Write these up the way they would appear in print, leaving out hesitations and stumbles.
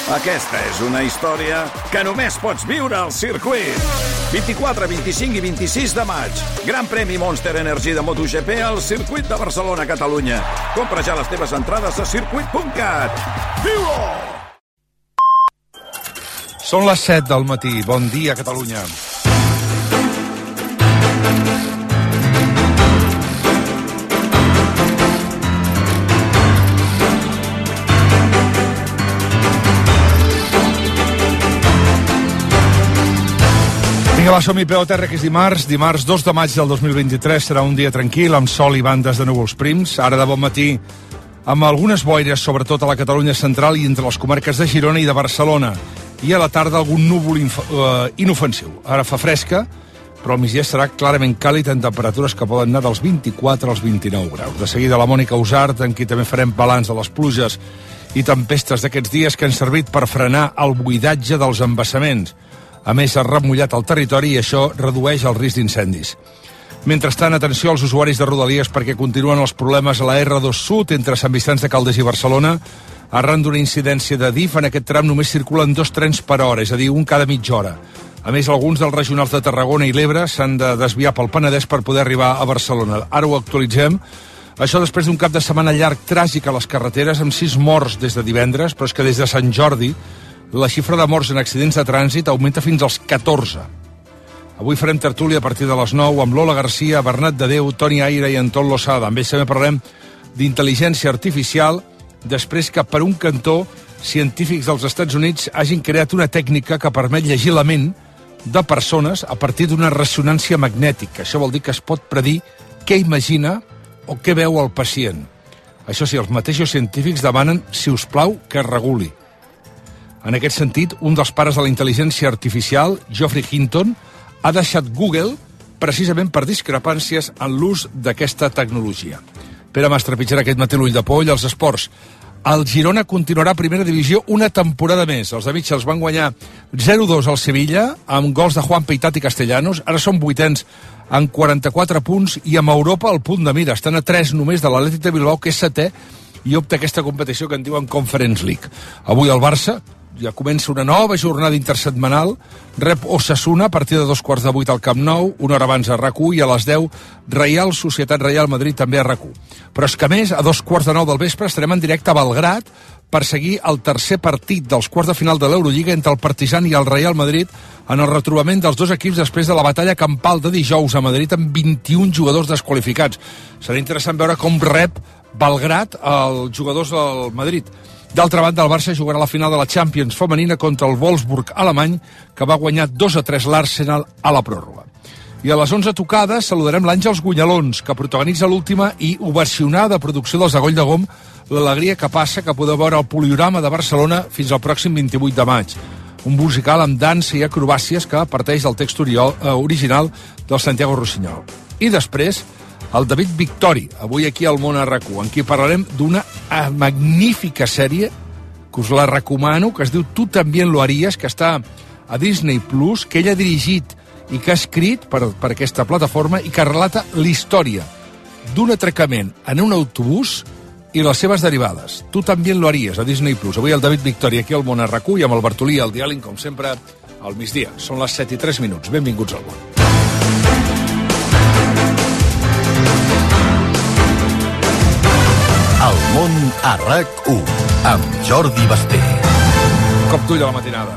Aquesta és una història que només pots viure al circuit. 24, 25 i 26 de maig. Gran premi Monster Energy de MotoGP al circuit de Barcelona, Catalunya. Compra ja les teves entrades a circuit.cat. Viu-ho! Són les 7 del matí. Bon dia, Catalunya. Vinga, va, som-hi, peu a terra, que és dimarts 2 de maig del 2023, serà un dia tranquil, amb sol i bandes de núvols prims, ara de bon matí, amb algunes boires, sobretot a la Catalunya central i entre les comarques de Girona i de Barcelona, i a la tarda algun núvol inofensiu. Ara fa fresca, però al migdia serà clarament càlid en temperatures que poden anar dels 24 als 29 graus. De seguida la Mònica Usart, amb qui també farem balanç de les pluges i tempestes d'aquests dies que han servit per frenar el buidatge dels embassaments. A més, s'ha remullat el territori i això redueix el risc d'incendis. Mentrestant, atenció als usuaris de Rodalies perquè continuen els problemes a la R2 Sud entre Sant Vicenç de Calders i Barcelona. Arran d'una incidència de DIF, en aquest tram només circulen 2 trens per hora, és a dir, un cada mitja hora. A més, alguns dels regionals de Tarragona i l'Ebre s'han de desviar pel Penedès per poder arribar a Barcelona. Ara ho actualitzem. Això després d'un cap de setmana llarg tràgic a les carreteres amb 6 morts des de divendres, però és que des de Sant Jordi la xifra de morts en accidents de trànsit augmenta fins als 14. Avui farem tertúlia a partir de les 9 amb Lola Garcia, Bernat de Déu, Toni Aire i Anton Losada. Amb ells també parlarem d'intel·ligència artificial, després que per un cantó científics dels Estats Units hagin creat una tècnica que permet llegir la ment de persones a partir d'una ressonància magnètica. Això vol dir que es pot predir què imagina o què veu el pacient. Això sí, els mateixos científics demanen, si us plau, que es reguli. En aquest sentit, un dels pares de la intel·ligència artificial, Geoffrey Hinton, ha deixat Google precisament per discrepàncies en l'ús d'aquesta tecnologia. Pere Mastrapitxera, aquest matí l'ull de poll, als esports. El Girona continuarà a primera divisió una temporada més. Els de Mitchell van guanyar 0-2 al Sevilla, amb gols de Juan Peitat i Castellanos. Ara són 8ens amb 44 punts i amb Europa al punt de mira. Estan a 3 només de l'Atlètic de Bilbao, que és 7è, i opta aquesta competició que en diuen Conference League. Avui el Barça ja comença una nova jornada intersetmanal, rep Osasuna a partir de 7:15 al Camp Nou, una hora abans a RAC1 i a les 10 Reial Societat Real Madrid també a RAC1. Però és que a més, a 9:15 del vespre estarem en directe a Belgrat per seguir el tercer partit dels quarts de final de l'Eurolliga entre el Partizan i el Real Madrid en el retrobament dels dos equips després de la batalla campal de dijous a Madrid amb 21 jugadors desqualificats. Serà interessant veure com rep Belgrat els jugadors del Madrid. D'altra banda, el Barça jugarà la final de la Champions femenina contra el Wolfsburg alemany, que va guanyar 2-3 l'Arsenal a la pròrroga. I a les 11 tocades saludarem l'Àngels Gunyalons, que protagonitza l'última i ovacionada producció dels Agoll de Gom, L'alegria que passa, que podeu veure al Poliorama de Barcelona fins al pròxim 28 de maig. Un musical amb dansa i acrobàcies que parteix del text original del Santiago Rossinyol. I després, el David Victori, avui aquí al Món a RAC1, en qui parlarem d'una magnífica sèrie, que us la recomano, que es diu Tu también lo harías, que està a Disney Plus, que ell ha dirigit i que ha escrit per aquesta plataforma i que relata la història d'un atracament en un autobús i les seves derivades. Tu también lo harías, a Disney Plus. Avui el David Victori aquí al Món a RAC1 i amb el Bartolí i el Diàling, com sempre, al migdia. Són les 7:03. Benvinguts al món. El món a RAC1 amb Jordi Basté. Cop d'ull a la matinada.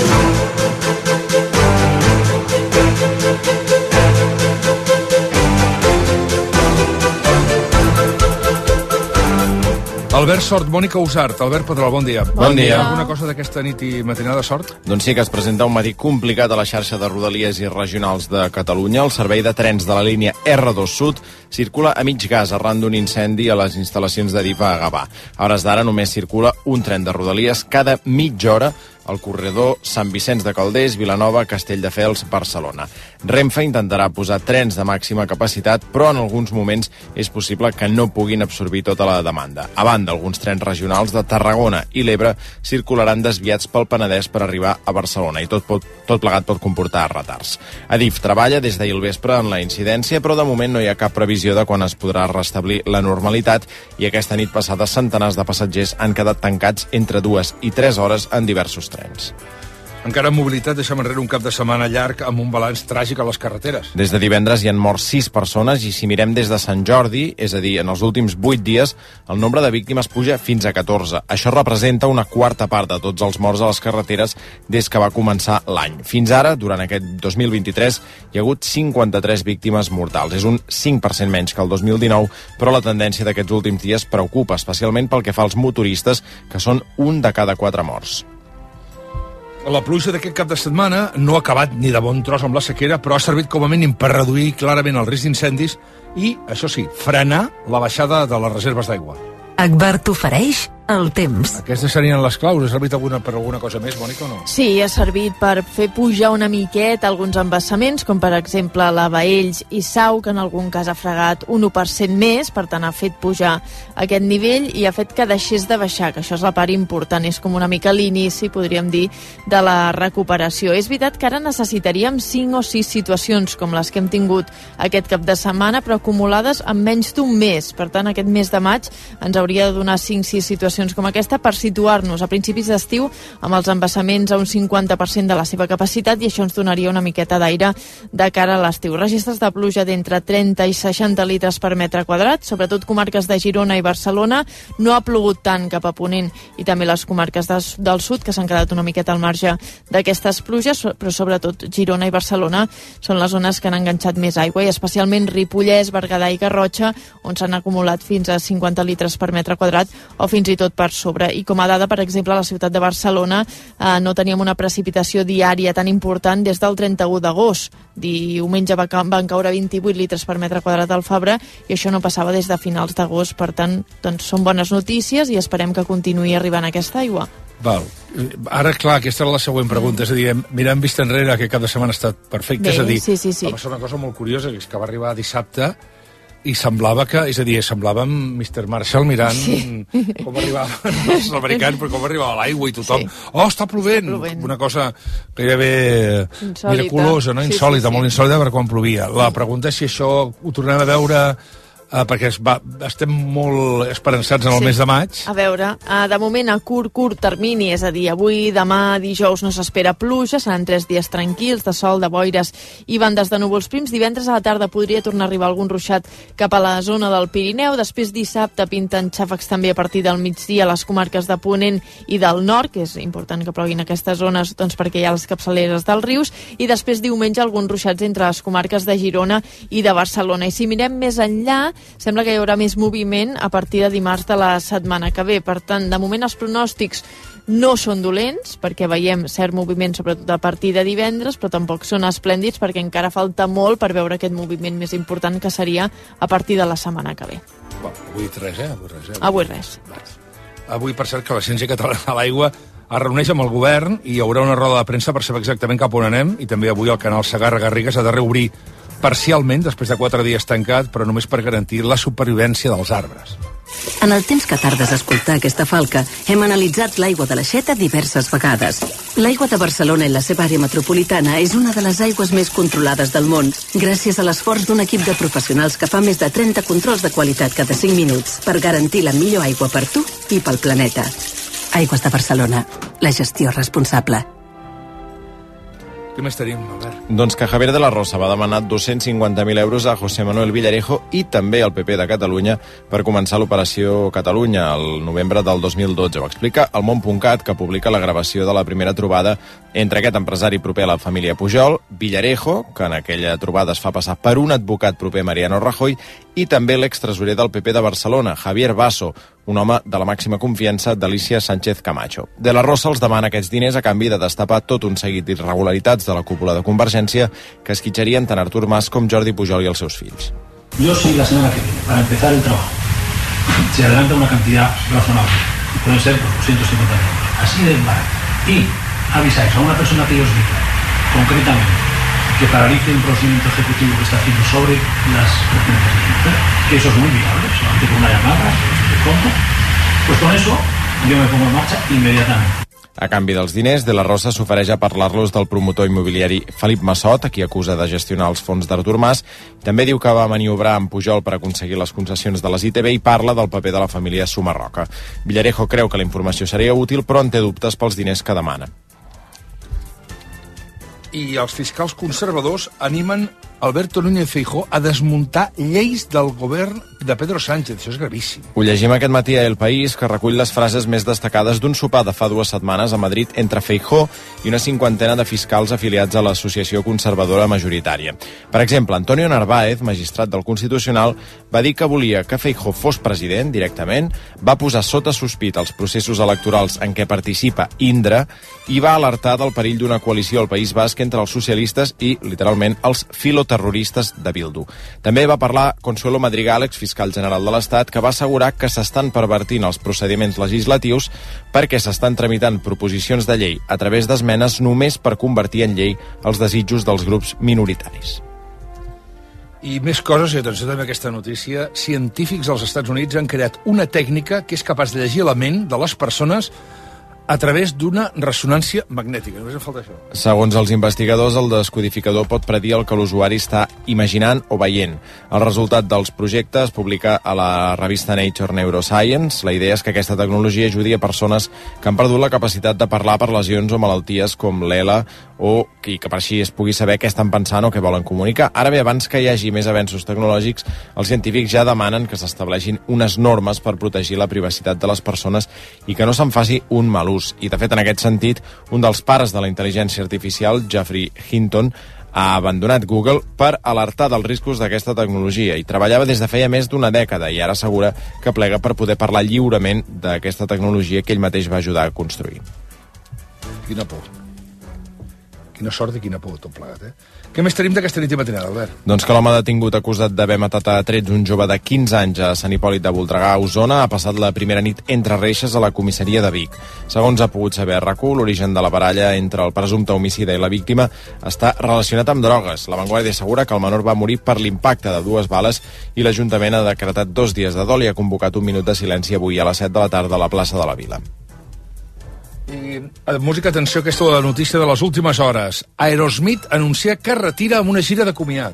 Albert Sort, Mònica Usart. Albert Pedrol, bon dia. Bon dia. Alguna cosa d'aquesta nit i matinada, Sort? Doncs sí que es presenta un matí complicat a la xarxa de Rodalies i regionals de Catalunya. El servei de trens de la línia R2 Sud circula a mig gas arran d'un incendi a les instal·lacions de DIF a Gavà. A hores d'ara només circula un tren de Rodalies cada mitja hora el corredor Sant Vicenç de Calders, Vilanova, Castelldefels, Barcelona. Renfe intentarà posar trens de màxima capacitat, però en alguns moments és possible que no puguin absorbir tota la demanda. A banda, alguns trens regionals de Tarragona i l'Ebre circularan desviats pel Penedès per arribar a Barcelona i tot plegat pot comportar retards. Adif treballa des d'ahir al vespre en la incidència, però de moment no hi ha cap previsió de quan es podrà restablir la normalitat i aquesta nit passada centenars de passatgers han quedat tancats entre 2 i 3 hores en diversos trens. Encara en mobilitat deixem enrere un cap de setmana llarg amb un balanç tràgic a les carreteres. Des de divendres hi han mort 6 persones i si mirem des de Sant Jordi, és a dir, en els últims 8 dies, el nombre de víctimes puja fins a 14. Això representa una quarta part de tots els morts a les carreteres des que va començar l'any. Fins ara, durant aquest 2023, hi ha hagut 53 víctimes mortals. És un 5% menys que el 2019, però la tendència d'aquests últims dies preocupa, especialment pel que fa als motoristes, que són 1 de cada 4 morts. La pluja d'aquest cap de setmana no ha acabat ni de bon tros amb la sequera, però ha servit com a mínim per reduir clarament el risc d'incendis i, això sí, frenar la baixada de les reserves d'aigua. Agbar t'ofereix el temps. Aquestes serien les claus. Ha servit per alguna cosa més, Mònica, o no? Sí, ha servit per fer pujar una miqueta alguns embassaments, com per exemple la Baells i Sau, que en algun cas ha fregat un 1% més, per tant ha fet pujar aquest nivell i ha fet que deixés de baixar, que això és la part important, és com una mica l'inici, podríem dir, de la recuperació. És veritat que ara necessitaríem 5 o 6 situacions com les que hem tingut aquest cap de setmana, però acumulades en menys d'un mes. Per tant, aquest mes de maig ens hauria de donar 5-6 situacions com aquesta per situar-nos a principis d'estiu amb els embassaments a un 50% de la seva capacitat i això ens donaria una miqueta d'aire de cara a l'estiu. Registres de pluja d'entre 30 i 60 litres per metre quadrat, sobretot comarques de Girona i Barcelona. No ha plogut tant cap a Ponent i també les comarques del sud, que s'han quedat una miqueta al marge d'aquestes pluges, però sobretot Girona i Barcelona són les zones que han enganxat més aigua i especialment Ripollès, Berguedà i Garrotxa, on s'han acumulat fins a 50 litres per metre quadrat o fins i tot per sobre. I com a dada, per exemple, a la ciutat de Barcelona no teníem una precipitació diària tan important des del 31 d'agost. Diumenge van caure 28 litres per metre quadrat al Fabra i això no passava des de finals d'agost. Per tant, doncs, són bones notícies i esperem que continuï arribant aquesta aigua. Val. Ara, clar, aquesta era la següent pregunta. És a dir, mirant vista enrere, que cap de setmana ha estat perfecte. Bé, és a dir, sí. va passar una cosa molt curiosa, que és que va arribar dissabte i semblava semblàvem Mr. Marshall mirant com arribaven els americans, però com arribava l'aigua i tothom, està plovent. Una cosa gairebé miraculosa, no? Insòlita, molt insòlita per quan plovia. La pregunta és si això ho tornem a veure perquè estem molt esperançats en el mes de maig. A veure, de moment a curt termini, és a dir, avui, demà, dijous no s'espera pluja, seran 3 dies tranquils, de sol, de boires i bandes de núvols prims. Divendres a la tarda podria tornar a arribar algun ruixat cap a la zona del Pirineu. Després dissabte pinten xàfecs també a partir del migdia a les comarques de Ponent i del Nord, que és important que ploguin aquestes zones doncs, perquè hi ha les capçaleres dels rius, i després diumenge alguns ruixats entre les comarques de Girona i de Barcelona. I si mirem més enllà, sembla que hi haurà més moviment a partir de dimarts de la setmana que ve. Per tant, de moment els pronòstics no són dolents, perquè veiem cert moviment sobretot a partir de divendres, però tampoc són esplèndids perquè encara falta molt per veure aquest moviment més important que seria a partir de la setmana que ve. Avui res, Avui res. Avui, per cert, que l'Agència Catalana de l'Aigua es reuneix amb el govern i hi haurà una roda de premsa per saber exactament cap on anem, i també avui el canal Segarra-Garrigues ha de reobrir parcialment, després de 4 dies tancat, però només per garantir la supervivència dels arbres. En el temps que tardes a escoltar aquesta falca, hem analitzat l'aigua de l'Aixeta diverses vegades. L'aigua de Barcelona i la seva àrea metropolitana és una de les aigües més controlades del món, gràcies a l'esforç d'un equip de professionals que fa més de 30 controls de qualitat cada 5 minuts per garantir la millor aigua per tu i pel planeta. Aigües de Barcelona, la gestió responsable. Què més tenim, Albert? Doncs que Javier de la Rosa va demanar 250.000 euros a José Manuel Villarejo i també al PP de Catalunya per començar l'operació Catalunya el novembre del 2012. Ho explica el Món.cat, que publica la gravació de la primera trobada entre aquest empresari proper a la família Pujol, Villarejo, que en aquella trobada es fa passar per un advocat proper a Mariano Rajoy, i també l'extresorer del PP de Barcelona, Javier Basso, un home de la màxima confiança d'Alicia Sánchez Camacho. De la Rosa els demana aquests diners a canvi de destapar tot un seguit d'irregularitats de la cúpula de Convergència que esquitxarien tant Artur Mas com Jordi Pujol i els seus fills. Yo sí, la semana que viene, para empezar el trabajo. Se adelanta una cantidad razonable. Pueden ser 250.000 euros. Así de barato. Y avisáis a una persona que os diga concretamente que paralice un procedimiento ejecutivo que está haciendo sobre las pertenencias de mi mujer, que eso es muy viable, solamente con una llamada, de pronto, pues con eso yo me pongo en marcha inmediatamente. A canvi dels diners, De la Rosa s'ofereix a parlar-los del promotor immobiliari Felip Massot, a qui acusa de gestionar els fons d'Artur Mas. També diu que va maniobrar amb Pujol per aconseguir les concessions de les ITV i parla del paper de la família Sumarroca. Villarejo creu que la informació seria útil, però en té dubtes pels diners que demana. I els fiscals conservadors animen Alberto Núñez Feijóo a desmuntar lleis del govern de Pedro Sánchez. Això és gravíssim. Ho llegim aquest matí a El País, que recull les frases més destacades d'un sopar de fa 2 setmanes a Madrid entre Feijóo i una 50ena de fiscals afiliats a l'associació conservadora majoritària. Per exemple, Antonio Narváez, magistrat del Constitucional, va dir que volia que Feijóo fos president directament, va posar sota sospita els processos electorals en què participa Indra i va alertar del perill d'una coalició al País Basc entre els socialistes i, literalment, els filoterroristes de Bildu. També va parlar Consuelo Madrigal, exfiscal general de l'Estat, que va assegurar que s'estan pervertint els procediments legislatius perquè s'estan tramitant proposicions de llei a través d'esmenes només per convertir en llei els desitjos dels grups minoritaris. I més coses, i atenció també a aquesta notícia, científics als Estats Units han creat una tècnica que és capaç de llegir la ment de les persones a través d'una ressonància magnètica. Només em falta això. Segons els investigadors, el descodificador pot predir el que l'usuari està imaginant o veient. El resultat dels projectes es publica a la revista Nature Neuroscience. La idea és que aquesta tecnologia ajudi a persones que han perdut la capacitat de parlar per lesions o malalties com l'ELA o que per així es pugui saber què estan pensant o què volen comunicar. Ara bé, abans que hi hagi més avenços tecnològics, els científics ja demanen que s'estableixin unes normes per protegir la privacitat de les persones i que no se'n faci un mal ús. I, de fet, en aquest sentit, un dels pares de la intel·ligència artificial, Geoffrey Hinton, ha abandonat Google per alertar dels riscos d'aquesta tecnologia i treballava des de feia més d'1 dècada i ara assegura que plega per poder parlar lliurement d'aquesta tecnologia que ell mateix va ajudar a construir. Quina por. Quina sort i quina por, tot plegat, Què més tenim d'aquesta nit i matinada, Albert? Doncs que l'home detingut acusat d'haver matat a trets un jove de 15 anys a Sant Hipòlit de Voltregà, a Osona, ha passat la primera nit entre reixes a la comissaria de Vic. Segons ha pogut saber RAC1, l'origen de la baralla entre el presumpte homicida i la víctima està relacionat amb drogues. La Vanguardia assegura que el menor va morir per l'impacte de 2 bales i l'Ajuntament ha decretat 2 dies de dol i ha convocat un minut de silenci avui a les 7 de la tarda a la plaça de la Vila. I música, atenció, aquesta és la notícia de les últimes hores. Aerosmith anuncia que retira amb una gira de comiat.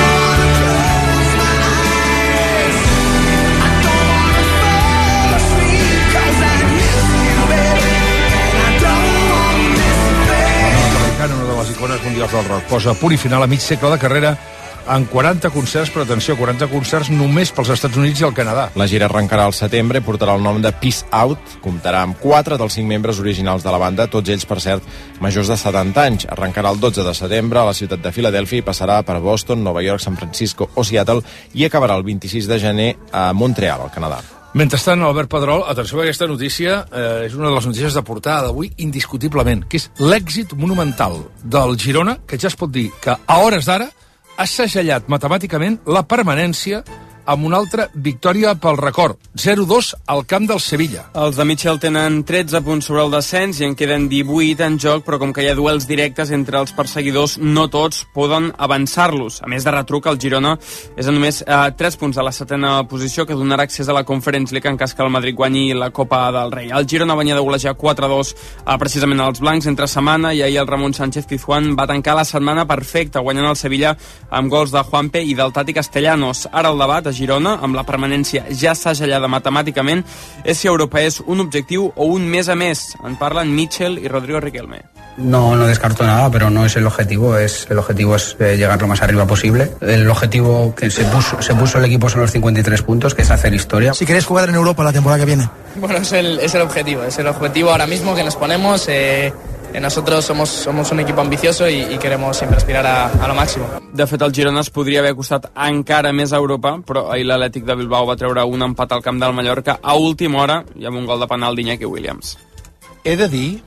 Una de les icones mundials del rock posa punt i final a mig segle de carrera en 40 concerts, però atenció, 40 concerts només pels Estats Units i el Canadà. La gira arrencarà al setembre i portarà el nom de Peace Out. Comptarà amb 4 dels 5 membres originals de la banda, tots ells, per cert, majors de 70 anys. Arrencarà el 12 de setembre a la ciutat de Filadèlfia i passarà per Boston, Nova York, San Francisco o Seattle i acabarà el 26 de gener a Montreal, al Canadà. Mentrestant, Albert Pedrol, atenció a aquesta notícia, és una de les notícies de portada d'avui, indiscutiblement, que és l'èxit monumental del Girona, que ja es pot dir que a hores d'ara ha segellat matemàticament la permanència amb una altra victòria pel record, 0-2 al camp del Sevilla. Els de Mitchell tenen 13 punts sobre el descens i en queden 18 en joc, però com que hi ha duels directes entre els perseguidors, no tots poden avançar-los. A més de retruc, el Girona és a només 3 punts de la 7ª posició, que donarà accés a la Conference League en cas que el Madrid guanyi la Copa del Rei. El Girona venia de golejar 4-2 precisament als blancs entre setmana i ahir el Ramon Sánchez Pizjuán va tancar la setmana perfecta, guanyant el Sevilla amb gols de Juanpe i del Tati Castellanos. Ara el debat a Girona, amb la permanència ja segellada matemàticament, és si Europa és un objectiu o un mes a mes. En parlen Mitchell y Rodrigo Riquelme. No descarto nada, pero no es el objetivo. El objetivo es llegar lo más arriba posible. El objetivo que se puso el equipo son los 53 puntos, que es hacer historia. Si queréis jugar en Europa la temporada que viene. Bueno, es el objetivo ahora mismo que nos ponemos. Nosotros somos un equipo ambicioso i queremos siempre aspirar a lo máximo. De fet, el Girona es podria haver acostat encara més a Europa, però ahir l'Atlètic de Bilbao va treure un empat al camp del Mallorca a última hora i amb un gol de penal d'Iñaki Williams. He de dir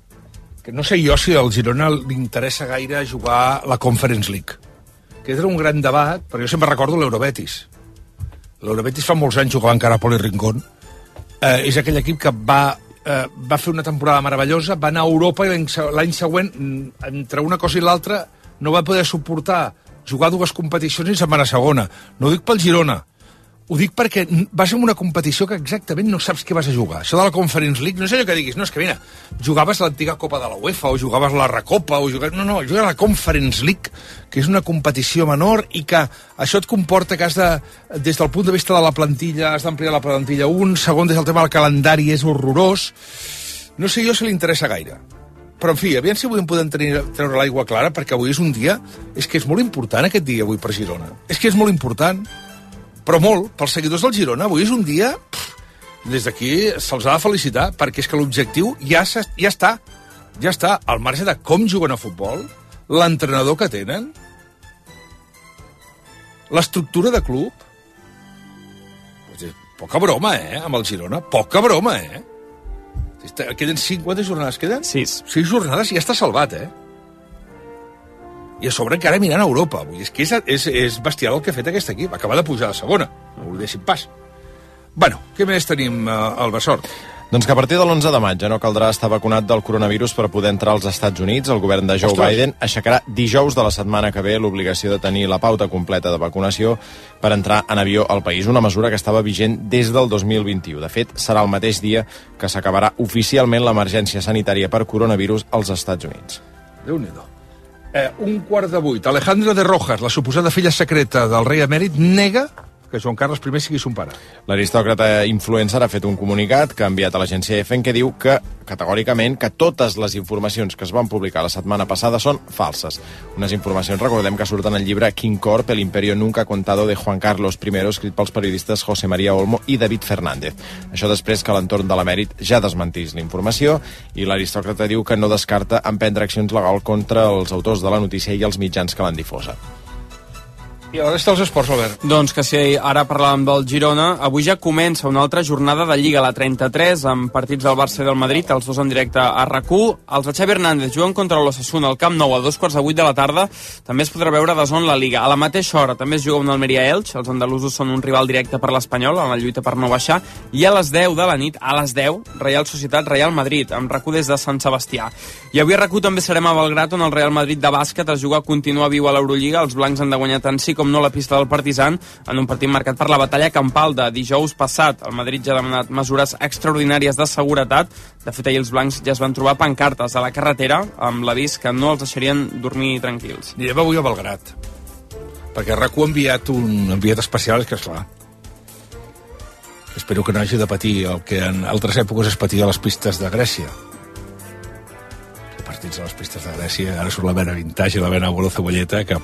que no sé jo si al Girona li interessa gaire jugar la Conference League. Que era un gran debat, perquè jo sempre recordo l'Eurobetis. L'Eurobetis fa molts anys jugava encara a Poli Rincón. És aquell equip que va va fer una temporada meravellosa, va anar a Europa i l'any següent, entre una cosa i l'altra, no va poder suportar jugar 2 competicions i se'n va anar a segona. No ho dic pel Girona, ho dic perquè vas en una competició que exactament no saps què vas a jugar. Això de la Conference League, no és allò que diguis, no, és que mira, jugaves l'antiga Copa de la UEFA, o jugaves la Recopa, o jugaves... No, jugaves la Conference League, que és una competició menor i que això et comporta que has de, des del punt de vista de la plantilla, has d'ampliar la plantilla segon, des del tema del calendari és horrorós. No sé jo si li interessa gaire. Però, en fi, aviam si avui en podem treure l'aigua clara, perquè avui és un dia... És que és molt important aquest dia avui per Girona. És que és molt important. Però molt, pels seguidors del Girona, avui és un dia... Des d'aquí se'ls ha de felicitar, perquè és que l'objectiu ja està al marge de com juguen a futbol, l'entrenador que tenen, l'estructura de club. Poca broma, amb el Girona, poca broma, Queden 5, quantes jornades queden? 6 jornades i ja està salvat, I a sobre encara mirant a Europa. És que és bestial el que ha fet aquest equip. Acaba de pujar a la segona. No ho deixin pas. Bueno, què més tenim al Besort? Doncs que a partir de l'11 de maig ja no caldrà estar vacunat del coronavirus per poder entrar als Estats Units. El govern de Joe Biden aixecarà dijous de la setmana que ve l'obligació de tenir la pauta completa de vacunació per entrar en avió al país. Una mesura que estava vigent des del 2021. De fet, serà el mateix dia que s'acabarà oficialment l'emergència sanitària per coronavirus als Estats Units. Déu-n'hi-do. 7:15. Alejandro de Rojas, la suposada filla secreta del rei emèrit, nega que Joan Carles I sigui son pare. L'aristòcrata influencer ha fet un comunicat que ha enviat a l'agència EFE en què diu que, categòricament, que totes les informacions que es van publicar la setmana passada són falses. Unes informacions, recordem, que surten al llibre King Corp, el imperio nunca contado de Juan Carlos I, escrit pels periodistes José María Olmo i David Fernández. Això després que l'entorn de l'emèrit ja desmentís la informació, i l'aristòcrata diu que no descarta emprendre accions legals contra els autors de la notícia i els mitjans que l'han difosa. I a la resta dels esports, Albert? Doncs que si ara parlàvem del Girona, avui ja comença una altra jornada de Lliga, la 33, amb partits del Barça i del Madrid, els dos en directe a RAC1. Els de Xavi Hernández juguen contra l'Osasuna al Camp Nou a 7:15 de la tarda. També es podrà veure de zona la Liga. A la mateixa hora també es juga un Almeria-Elx. Els andalusos són un rival directe per l'Espanyol en la lluita per no baixar. I a les 10 de la nit, a les 10, Real Societat-Real Madrid, amb RAC1 des de Sant Sebastià. I avui a RAC1 també serem a Belgrat, on el Real Madrid de bàsquet es juga a continuar viu a l'Eurolliga. Els blancs han de guanyar tant sí com no la pista del Partizan en un partit marcat per la batalla campal de dijous passat. El Madrid ja ha demanat mesures extraordinàries de seguretat. De fet, ahir els blancs ja es van trobar pancartes a la carretera amb l'avís que no els deixarien dormir tranquils. Anirem avui a Belgrat, perquè RAC1 ha enviat un enviat especial, que esclar, espero que no hagi de patir el que en altres èpoques es patia a les pistes de Grècia. Els partits a les pistes de Grècia, ara surt la vena vintage i la vena abuelo cebolleta, que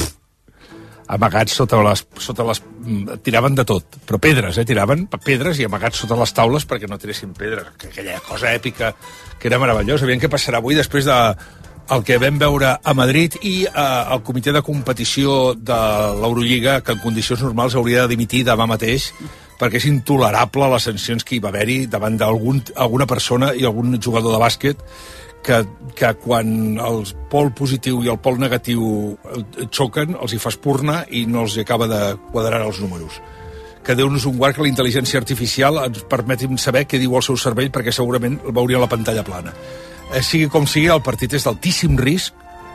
amagats sota les... tiraven de tot, però pedres, tiraven pedres i amagats sota les taules perquè no tiressin pedres. Aquella cosa èpica que era meravellosa. Aviam què passarà avui després de el que vam veure a Madrid i el comitè de competició de l'Eurolliga, que en condicions normals hauria de dimitir demà mateix, perquè és intolerable les sancions que hi va haver-hi davant d'alguna persona i algun jugador de bàsquet que quan el pol positiu i el pol negatiu xoquen, els hi fa espurna i no els acaba de quadrar els números. Que Déu-nos un guard que la intel·ligència artificial ens permeti saber què diu el seu cervell, perquè segurament el veuria a la pantalla plana. Sigui com sigui, el partit és d'altíssim risc,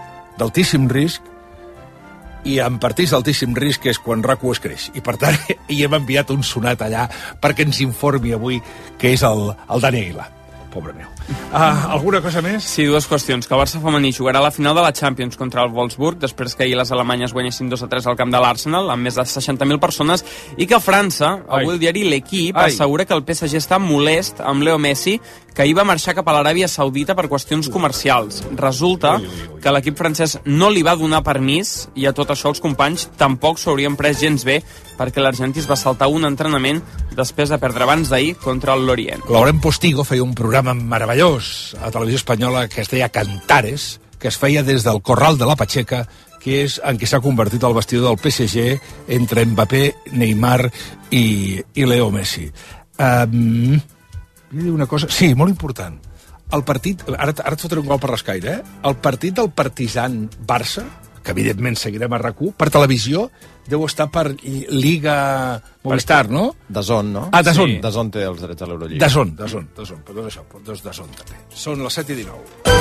i en partits d'altíssim risc és quan RAC1 es creix. I per tant, hi hem enviat un sonat allà perquè ens informi avui que és el Dani Aguilar. Pobre meu. Alguna cosa més? Sí, dues qüestions. Que el Barça femení jugarà la final de la Champions contra el Wolfsburg, després que ahir les alemanyes guanyessin 2-3 al camp de l'Arsenal, amb més de 60.000 persones, i que França, avui el diari L'Equipe, assegura que el PSG està molest amb Leo Messi, que ahir va marxar cap a l'Aràbia Saudita per qüestions comercials. Resulta que l'equip francès no li va donar permís, i a tot això els companys tampoc s'ho haurien pres gens bé, perquè l'argentí es va saltar un entrenament després de perdre abans d'ahir contra el Lorient. Laurent Postigo feia un programa meravellós a Televisió Espanyola que es deia Cantares, que es feia des del Corral de la Pacheca, que és en què s'ha convertit el vestidor del PSG entre Mbappé, Neymar i Leo Messi. Vull dir una cosa... Sí, molt important. El partit... Ara et fotré un gol per l'escaire, El partit del Partizan Barça, que evidentment seguirem a RAC1, per televisió, deu estar per Liga Movistar, no? DAZN, no? Ah, DAZN. Sí. DAZN té els drets a l'Eurolliga. DAZN, perdó, això, DAZN també. Són les 7:19.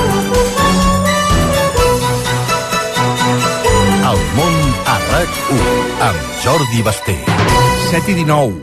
El món a RAC1, amb Jordi Basté. 7:19.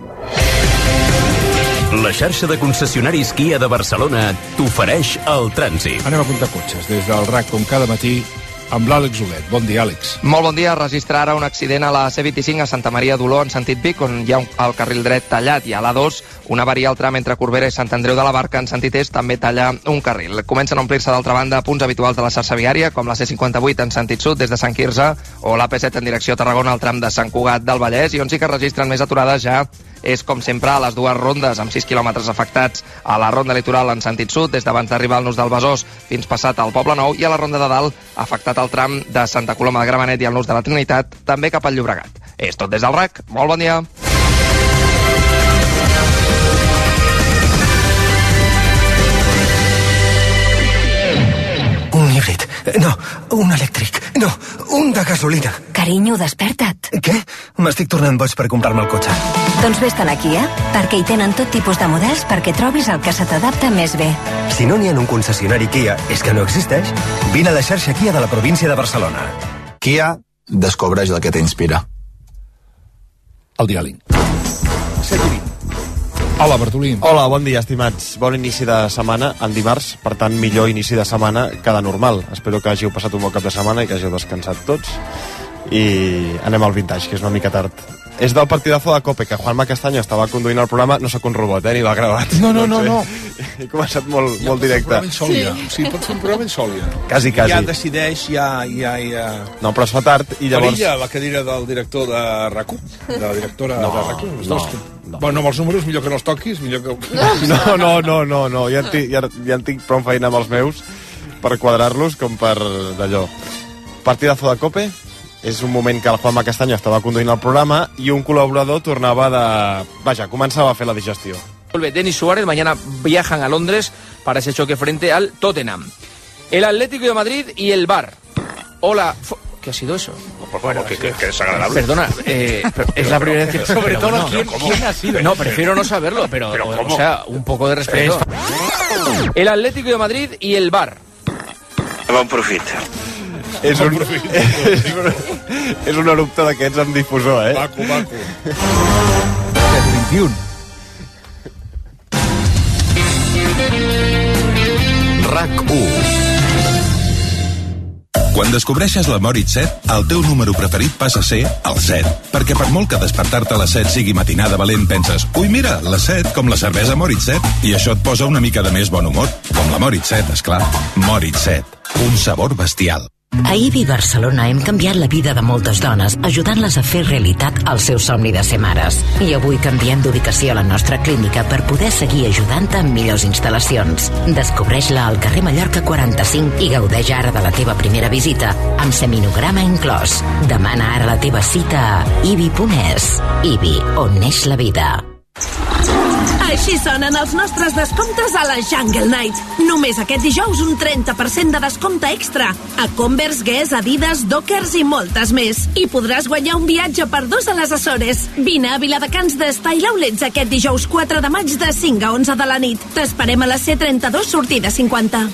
La xarxa de concessionaris Kia de Barcelona t'ofereix el trànsit. Anem a comptar cotxes des del RAC, com cada matí, amb l'Àlex Huguet. Bon dia, Àlex. Molt bon dia. Registra ara un accident a la C25 a Santa Maria d'Oló en sentit Vic, on hi ha el carril dret tallat, i a l'A2 una avaria al tram entre Corbera i Sant Andreu de la Barca en sentit est també talla un carril. Comencen a omplir-se d'altra banda punts habituals de la xarxa viària, com la C58 en sentit sud des de Sant Quirze o l'AP7 en direcció a Tarragona al tram de Sant Cugat del Vallès, i on sí que registren més aturades ja és, com sempre, a les dues rondes, amb 6 quilòmetres afectats a la ronda litoral en sentit sud, des d'abans d'arribar al nus del Besòs fins passat al Poble Nou, i a la ronda de dalt, afectat al tram de Santa Coloma de Gramenet i al nus de la Trinitat, també cap al Llobregat. És tot des del RAC. Molt bon dia. Un híbrid. No, un elèctric. No, un de gasolina. Carinyo, desperta't. Què? M'estic tornant boig per comprar-me el cotxe. Doncs vés-te'n a Kia, perquè hi tenen tot tipus de models perquè trobis el que se t'adapta més bé. Si no n'hi ha en un concessionari Kia, és que no existeix. Vine a la xarxa Kia de la província de Barcelona. Kia, descobreix el que t'inspira. El diàleg. 7:20. Hola, Bartolí. Hola, bon dia, estimats. Bon inici de setmana, en dimarts, per tant, millor inici de setmana que de normal. Espero que hàgiu passat un bon cap de setmana i que hàgiu descansat tots. I anem al vintage, que és una mica tard. És del partidazo de COPE, que Juanma Castaño estava conduint el programa, no sóc un robot, ni l'ha gravat. No. He començat molt directe. Sí, pot fer un programa insòlia. Quasi. Ja decideix, ja... No, però es fa tard i llavors... Perilla, la cadira del director de RAC1, de la directora de RAC1. No. Bueno, amb els números, millor que no els toquis, millor que... No, ja en tinc prou feina amb els meus per quadrar-los com per d'allò. Partidazo de COPE, és un moment que el Juanma Castaño estava conduint el programa i un col·laborador tornava de... començava a fer la digestió. Denis Suárez, mañana viajan a Londres para ese choque frente al Tottenham. El Atlético de Madrid y el Bar. Hola... ¿Qué ha sido eso? Bueno, que es agradable. Perdona, es la primera vez que... Sobre todo, ¿quién ha sido? No, prefiero no saberlo, pero o sea, un poco de respeto. El Atlético de Madrid y el Bar. Bon profit. És un erupte d'aquests amb difusor, eh? Maco. 21. RAC1. Quan descobreixes la Moritz 7, el teu número preferit passa a ser el 7. Perquè per molt que despertar-te a les 7 sigui matinada valent, penses, ui, mira, la 7, com la cervesa Moritz 7, i això et posa una mica de més bon humor. Com la Moritz 7, esclar. Moritz 7, un sabor bestial. A IBI Barcelona hem canviat la vida de moltes dones, ajudant-les a fer realitat el seu somni de ser mares. I avui canviem d'ubicació a la nostra clínica per poder seguir ajudant-te amb millors instal·lacions. Descobreix-la al carrer Mallorca 45 i gaudeix ara de la teva primera visita, amb seminograma inclòs. Demana ara la teva cita a ibi.es. IBI, on neix la vida. Així sonen els nostres descomptes a la Jungle Night. Només aquest dijous un 30% de descompte extra a Converse, Guess, Adidas, Dockers i moltes més. I podràs guanyar un viatge per 2 a les Açores. Vine a Viladecans de Style Outlets aquest dijous 4 de maig de 5 a 11 de la nit. T'esperem a la C32 sortida 50.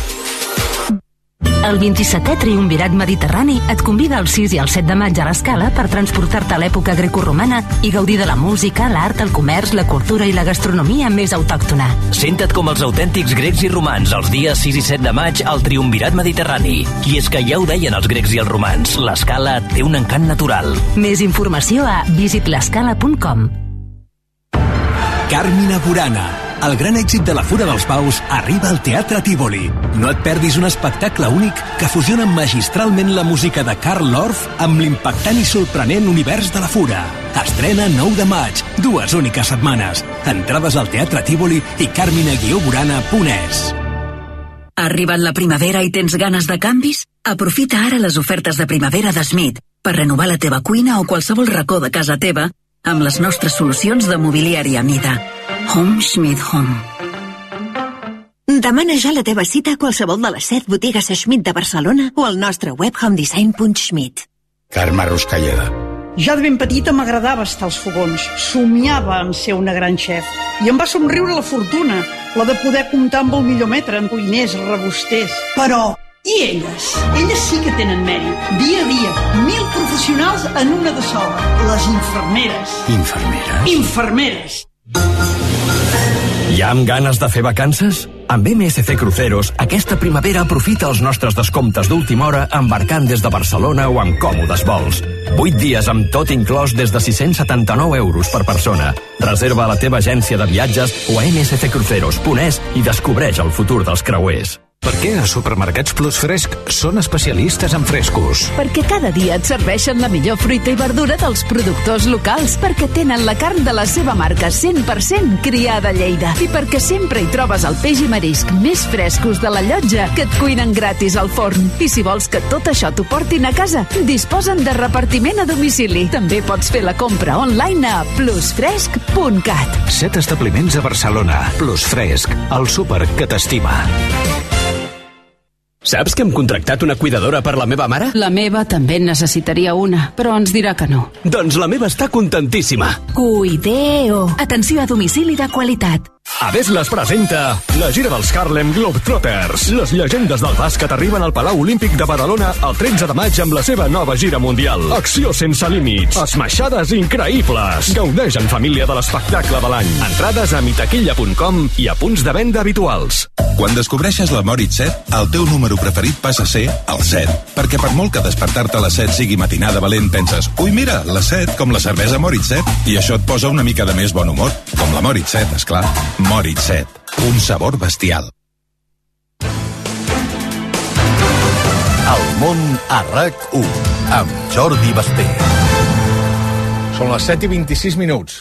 El 27è Triumvirat Mediterrani et convida el 6 i el 7 de maig a l'Escala per transportar-te a l'època grecoromana i gaudir de la música, l'art, el comerç, la cultura i la gastronomia més autòctona. Senta't com els autèntics grecs i romans els dies 6 i 7 de maig al Triumvirat Mediterrani. I és que ja ho deien els grecs i els romans, l'Escala té un encant natural. Més informació a visitlescala.com. Carmina Burana, el gran èxit de la Fura dels Paus, arriba al Teatre Tívoli. No et perdis un espectacle únic que fusiona magistralment la música de Karl Orff amb l'impactant i sorprenent univers de la Fura. Estrena 9 de maig, 2 úniques setmanes. Entrades al Teatre Tívoli i carmina-burana.es. Ha arribat la primavera i tens ganes de canvis? Aprofita ara les ofertes de primavera de Schmidt per renovar la teva cuina o qualsevol racó de casa teva amb les nostres solucions de mobiliari a mida. Home Schmidt Home. Demana ja la teva cita a qualsevol de les 7 botigues Schmidt de Barcelona o al nostre web homedesign.schmidt. Carme Ruscalleda. Ja de ben petita m'agradava estar als fogons. Somiava en ser una gran xef. I em va somriure la fortuna, la de poder comptar amb el millor metre en cuiners, rebusters. Però, i elles? Elles sí que tenen mèrit. Dia a dia, 1.000 professionals en una de sola. Les infermeres. Infermeres? Infermeres. Ja amb ganes de fer vacances? Amb MSC Cruceros, aquesta primavera aprofita els nostres descomptes d'última hora embarcant des de Barcelona o amb còmodes vols. 8 dies amb tot inclòs des de 679 euros per persona. Reserva a la teva agència de viatges o a msccruceros.es i descobreix el futur dels creuers. Per què a Supermercats Plus Fresc són especialistes en frescos? Perquè cada dia et serveixen la millor fruita i verdura dels productors locals, perquè tenen la carn de la seva marca 100% criada a Lleida i perquè sempre hi trobes el peix i marisc més frescos de la llotja que et cuinen gratis al forn. I si vols que tot això t'ho portin a casa, disposen de repartiment a domicili. També pots fer la compra online a plusfresc.cat. 7 establiments a Barcelona. Plus Fresc, el súper que t'estima. Saps que hem contractat una cuidadora per la meva mare? La meva també en necessitaria una, però ens dirà que no. Doncs la meva està contentíssima. Cuideo. Atenció a domicili de qualitat. Adeslas presenta la gira dels Harlem Globetrotters. Les llegendes del bàsquet arriben al Palau Olímpic de Badalona el 13 de maig amb la seva nova gira mundial. Acció sense límits, esmaixades increïbles. Gaudeix en família de l'espectacle de l'any. Entrades a mitaquilla.com i a punts de venda habituals. Quan descobreixes la Moritz 7, el teu número preferit passa a ser el 7. Perquè per molt que despertar-te a les 7 sigui matinada valent, penses, ui mira, la 7, com la cervesa Moritz 7. I això et posa una mica de més bon humor. Com la Moritz 7, esclar. Moritz 7, un sabor bestial. El món a RAC1, amb Jordi Basté. Són les 7:26.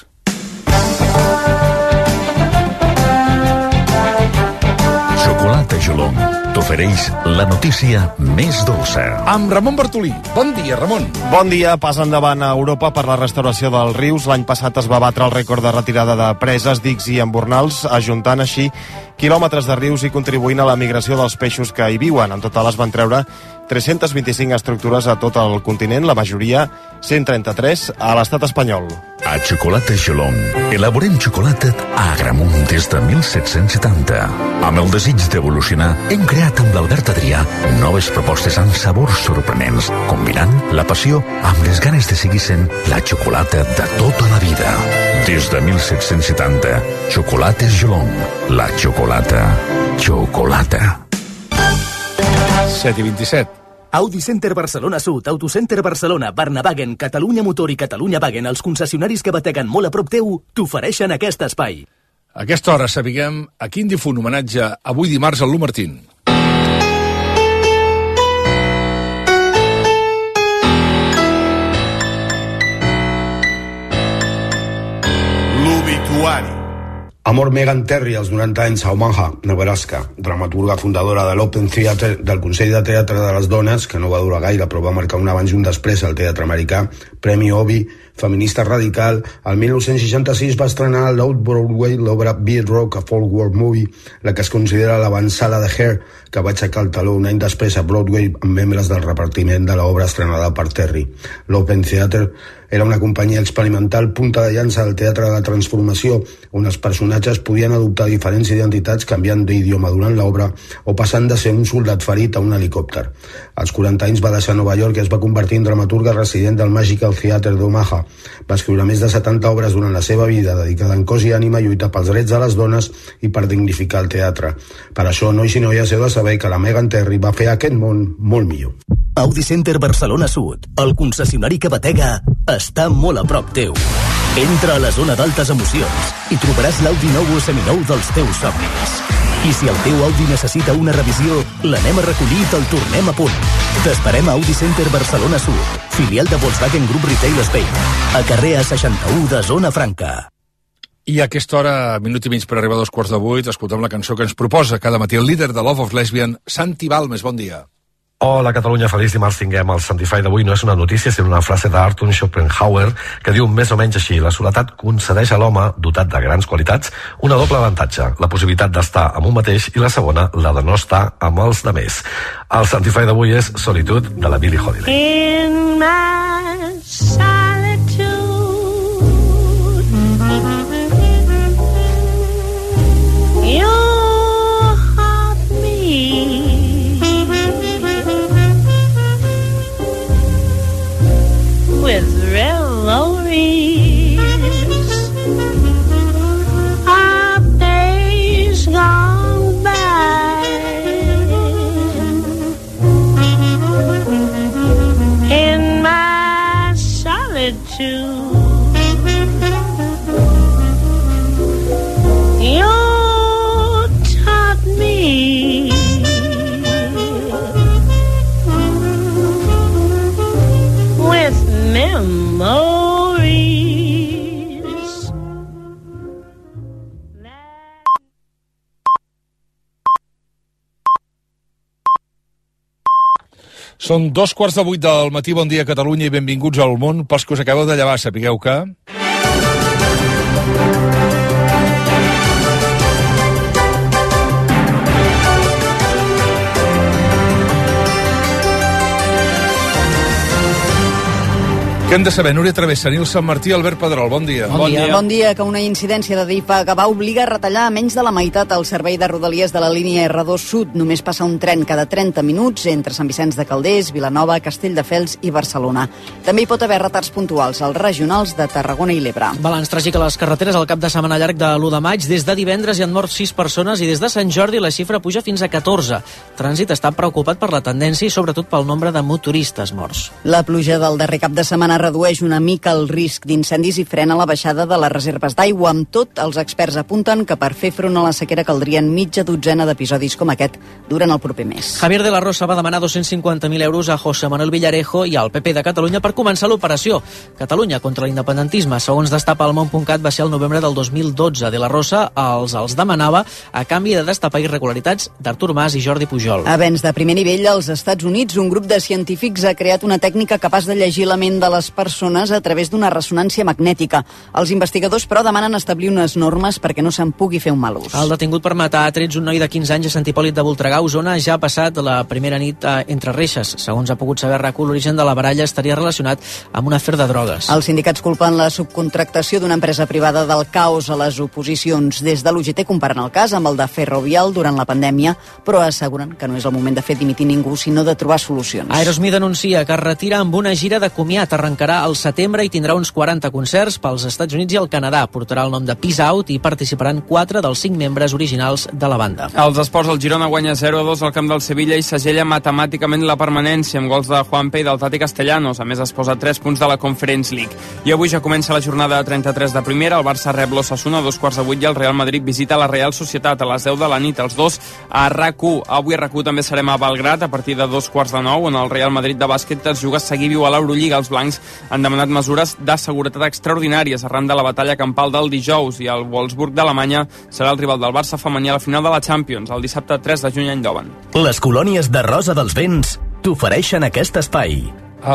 Xocolata Jolong t'ofereix la notícia més dolça. Amb Ramon Bartolí. Bon dia, Ramon. Bon dia. Pas endavant a Europa per la restauració dels rius. L'any passat es va batre el rècord de retirada de preses, dics i embornals, ajuntant així quilòmetres de rius i contribuint a la migració dels peixos que hi viuen. En total es van treure 325 estructures a tot el continent, la majoria 133 a l'estat espanyol. A Xocolata Jolong elaborem xocolata a Agramunt des de 1770. Amb el desig d'evolucionar, hem creat amb l'Albert Adrià noves propostes amb sabors sorprenents, combinant la passió amb les ganes de seguir sent la xocolata de tota la vida. Des de 1770, Xocolates Jolong, la xocolata. 7:27. Audi Center Barcelona Sud, Autocenter Barcelona, Barnavagen, Catalunya Motor i Catalunya Wagen, els concessionaris que bateguen molt a prop teu, t'ofereixen aquest espai. A aquesta hora sapiguem a quin difunt homenatge avui dimarts al Lu Martín. L'obituari. Amor Megan Terry, als 90 anys, a Omaha, Nebraska, dramaturga fundadora de l'Open Theatre, del Consell de Teatre de les Dones, que no va durar gaire però va marcar un abans i un després al teatre americà, Premi Obie, feminista radical. El 1966 va estrenar a l'Out-Broadway l'obra Beat Rock, a Folk World Movie, la que es considera l'avançada de Hair, que va aixecar el taló un any després a Broadway amb membres del repartiment de l'obra estrenada per Terry. L'Open Theatre era una companyia experimental punta de llança del teatre de la transformació, on els personatges podien adoptar diferents identitats canviant d'idioma durant l'obra o passant de ser un soldat ferit a un helicòpter. Als 40 anys va deixar Nova York i es va convertir en dramaturga resident del Magical Theatre d'Omaha. Va escriure més de 70 obres durant la seva vida, dedicada en cos i ànima a lluitar pels drets de les dones i per dignificar el teatre. Per això, nois i noies, heu de saber que la Megan Terry va fer aquest món molt millor. Audi Center Barcelona Sud, el concessionari que batega, està molt a prop teu. Entra a la zona d'altes emocions i trobaràs l'Audi nou o seminou dels teus somnis. I si el teu Audi necessita una revisió, l'anem a recollir i te'l tornem a punt. T'esperem a Audi Center Barcelona Sud, filial de Volkswagen Group Retail Spain, a carrer A61 de Zona Franca. I a aquesta hora, minut i mig per arribar a 7:45, escoltem la cançó que ens proposa cada matí el líder de Love of Lesbian, Santi Balmes. Bon dia. Hola, Catalunya, feliç dimarts. Tinguem el Santify d'avui. No és una notícia, sinó una frase d'Arthur Schopenhauer que diu més o menys així: la soledat concedeix a l'home, dotat de grans qualitats, una doble avantatge, la possibilitat d'estar amb un mateix, i la segona, la de no estar amb els demés. El Santify d'avui és Solitud, de la Billie Holiday. In my solitude, you haunt me. With revelries of days gone by, in my solitude, you taught me with memories. Són 2:15 del matí. Bon dia, Catalunya, i benvinguts al món. Pels que us acabeu de llevar, sapigueu que... Què hem de saber? Núria Travessa, Nil Sant Martí, Albert Pedrol, bon dia. Bon dia. Que una incidència de DIF que va obligar a retallar a menys de la meitat el servei de rodalies de la línia R2 Sud. Només passa un tren cada 30 minuts entre Sant Vicenç de Calders, Vilanova, Castelldefels i Barcelona. També hi pot haver retards puntuals als regionals de Tarragona i l'Ebre. Balanç tràgic a les carreteres al cap de setmana llarg de l'1 de maig. Des de divendres hi han mort 6 persones i des de Sant Jordi la xifra puja fins a 14. Trànsit està preocupat per la tendència i sobretot pel nombre de motoristes morts. La pluja del darrer cap de setmana redueix una mica el risc d'incendis i frena la baixada de les reserves d'aigua. Amb tot, els experts apunten que per fer front a la sequera caldrien mitja dotzena d'episodis com aquest durant el proper mes. Javier de la Rosa va demanar 250.000 euros a José Manuel Villarejo i al PP de Catalunya per començar l'operació Catalunya contra l'independentisme. Segons destapa el Món.cat, va ser el novembre del 2012. De la Rosa els demanava a canvi de destapar irregularitats d'Artur Mas i Jordi Pujol. Avenç de primer nivell als Estats Units, un grup de científics ha creat una tècnica capaç de llegir la ment de les persones a través d'una ressonància magnètica. Els investigadors, però, demanen establir unes normes perquè no se'n pugui fer un mal ús. El detingut per matar a trets un noi de 15 anys a Sant Hipòlit de Voltregà, Osona, ja ha passat la primera nit entre reixes. Segons ha pogut saber RAC1, l'origen de la baralla estaria relacionat amb un afer de drogues. Els sindicats culpen la subcontractació d'una empresa privada del caos a les oposicions. Des de l'UGT comparen el cas amb el de Ferrovial durant la pandèmia, però asseguren que no és el moment de fer dimitir ningú, sinó de trobar solucions. Aerosmith anuncia que es retira amb una gira de comiat. Arrencarà al setembre i tindrà uns 40 concerts pels Estats Units i el Canadà. Portarà el nom de Peace Out i participaran 4 dels 5 membres originals de la banda. Els esports, el Girona guanya 0-2 al camp del Sevilla i segella matemàticament la permanència amb gols de Juanpe i del Tati Castellanos. A més, es posa 3 punts de la Conference League. I avui ja comença la jornada 33 de primera. El Barça rep l'Osasuna a 2:15 i el Real Madrid visita la Real Societat a les 10 de la nit. Els dos a RAC1. Avui a RAC1 també serem a Belgrat a partir de 2:15, on el Real Madrid de bàsquet es juga a seguir viu a l'Eurolliga. Els blancs han demanat mesures de seguretat extraordinàries arran de la batalla campal del dijous, i el Wolfsburg d'Alemanya serà el rival del Barça femení a la final de la Champions el dissabte 3 de juny a Eindhoven. Les colònies de Rosa dels Vents t'ofereixen aquest espai.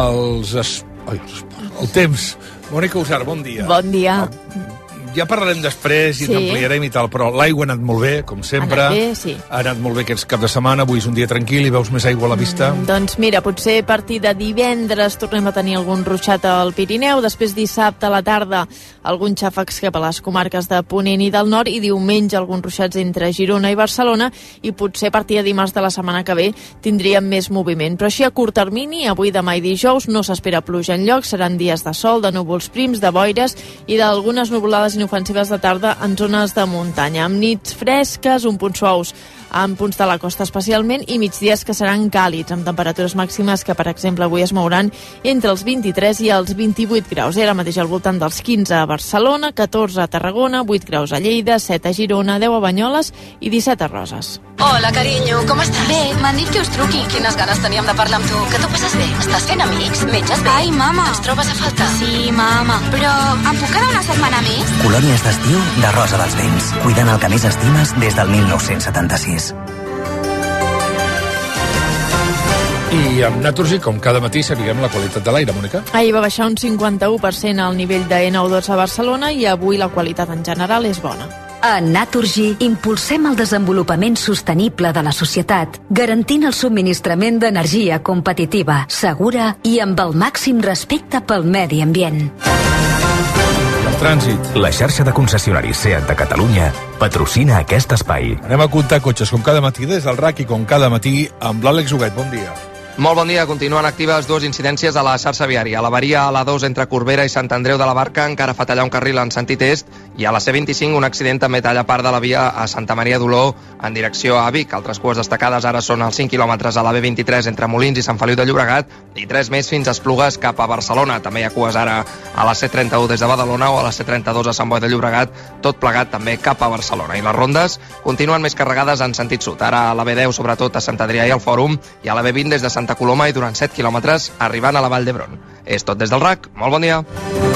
El temps. Mònica Usar, bon dia. Bon dia. Ja parlarem després i Sí. t'ampliarem i tal, però l'aigua ha anat molt bé, com sempre. Ha anat bé, sí. Ha anat molt bé aquest cap de setmana, avui és un dia tranquil i veus més aigua a la vista. Doncs mira, potser a partir de divendres tornem a tenir algun ruixat al Pirineu, després dissabte a la tarda alguns xàfecs cap a les comarques de Ponent i del Nord, i diumenge alguns ruixats entre Girona i Barcelona, i potser a partir de dimarts de la setmana que ve tindríem més moviment. Però així a curt termini, avui, demà i dijous no s'espera pluja enlloc, seran dies de sol, de núvols prims, de boires i d'algunes nuvolades inofensives de tarda en zones de muntanya, amb nits fresques, un punt suaus en punts de la costa especialment, i migdies que seran càlids, amb temperatures màximes que, per exemple, avui es mouran entre els 23 i els 28 graus. Ara mateix al voltant dels 15 a Barcelona, 14 a Tarragona, 8 graus a Lleida, 7 a Girona, 10 a Banyoles i 17 a Roses. Hola, carinyo, com estàs? Bé, m'han dit que us truqui. Quines ganes teníem de parlar amb tu. Que tu passes bé? Estàs fent amics? Menges bé? Ai, mama. Ens trobes a faltar? Sí, mama. Però em puc quedar una setmana més? Colònies d'estiu de Rosa dels Vents. Cuidant el que més estimes des del 1976. I amb Naturgy, com cada matí, sapiguem la qualitat de l'aire, Mònica. Ahir va baixar un 51% al nivell de NO2 a Barcelona i avui la qualitat en general és bona. A Naturgy impulsem el desenvolupament sostenible de la societat, garantint el subministrament d'energia competitiva, segura i amb el màxim respecte pel medi ambient. Trànsit. La xarxa de concessionaris SEAT de Catalunya patrocina aquest espai. Anem a comptar cotxes com cada matí des del RAC i com cada matí amb l'Àlex Huguet. Bon dia. Molt bon dia. Continuen actives dues incidències a la xarxa viària. A l'avaria a l'A2 entre Corbera i Sant Andreu de la Barca encara fa tallar un carril en sentit est i a la C25 un accident també talla part de la via a Santa Maria d'Oló en direcció a Vic. Altres cues destacades ara són els 5 quilòmetres a la B23 entre Molins i Sant Feliu de Llobregat i 3 més fins a Esplugues cap a Barcelona. També hi ha cues ara a la C31 des de Badalona o a la C32 a Sant Boi de Llobregat, tot plegat també cap a Barcelona. I les rondes continuen més carregades en sentit sud. Ara a la B10 sobretot a Sant Adrià i al Fòrum i a la B20 des de Santa Coloma i durant 7 quilòmetres arribant a la Vall d'Hebron. És tot des del RAC. Molt bon dia.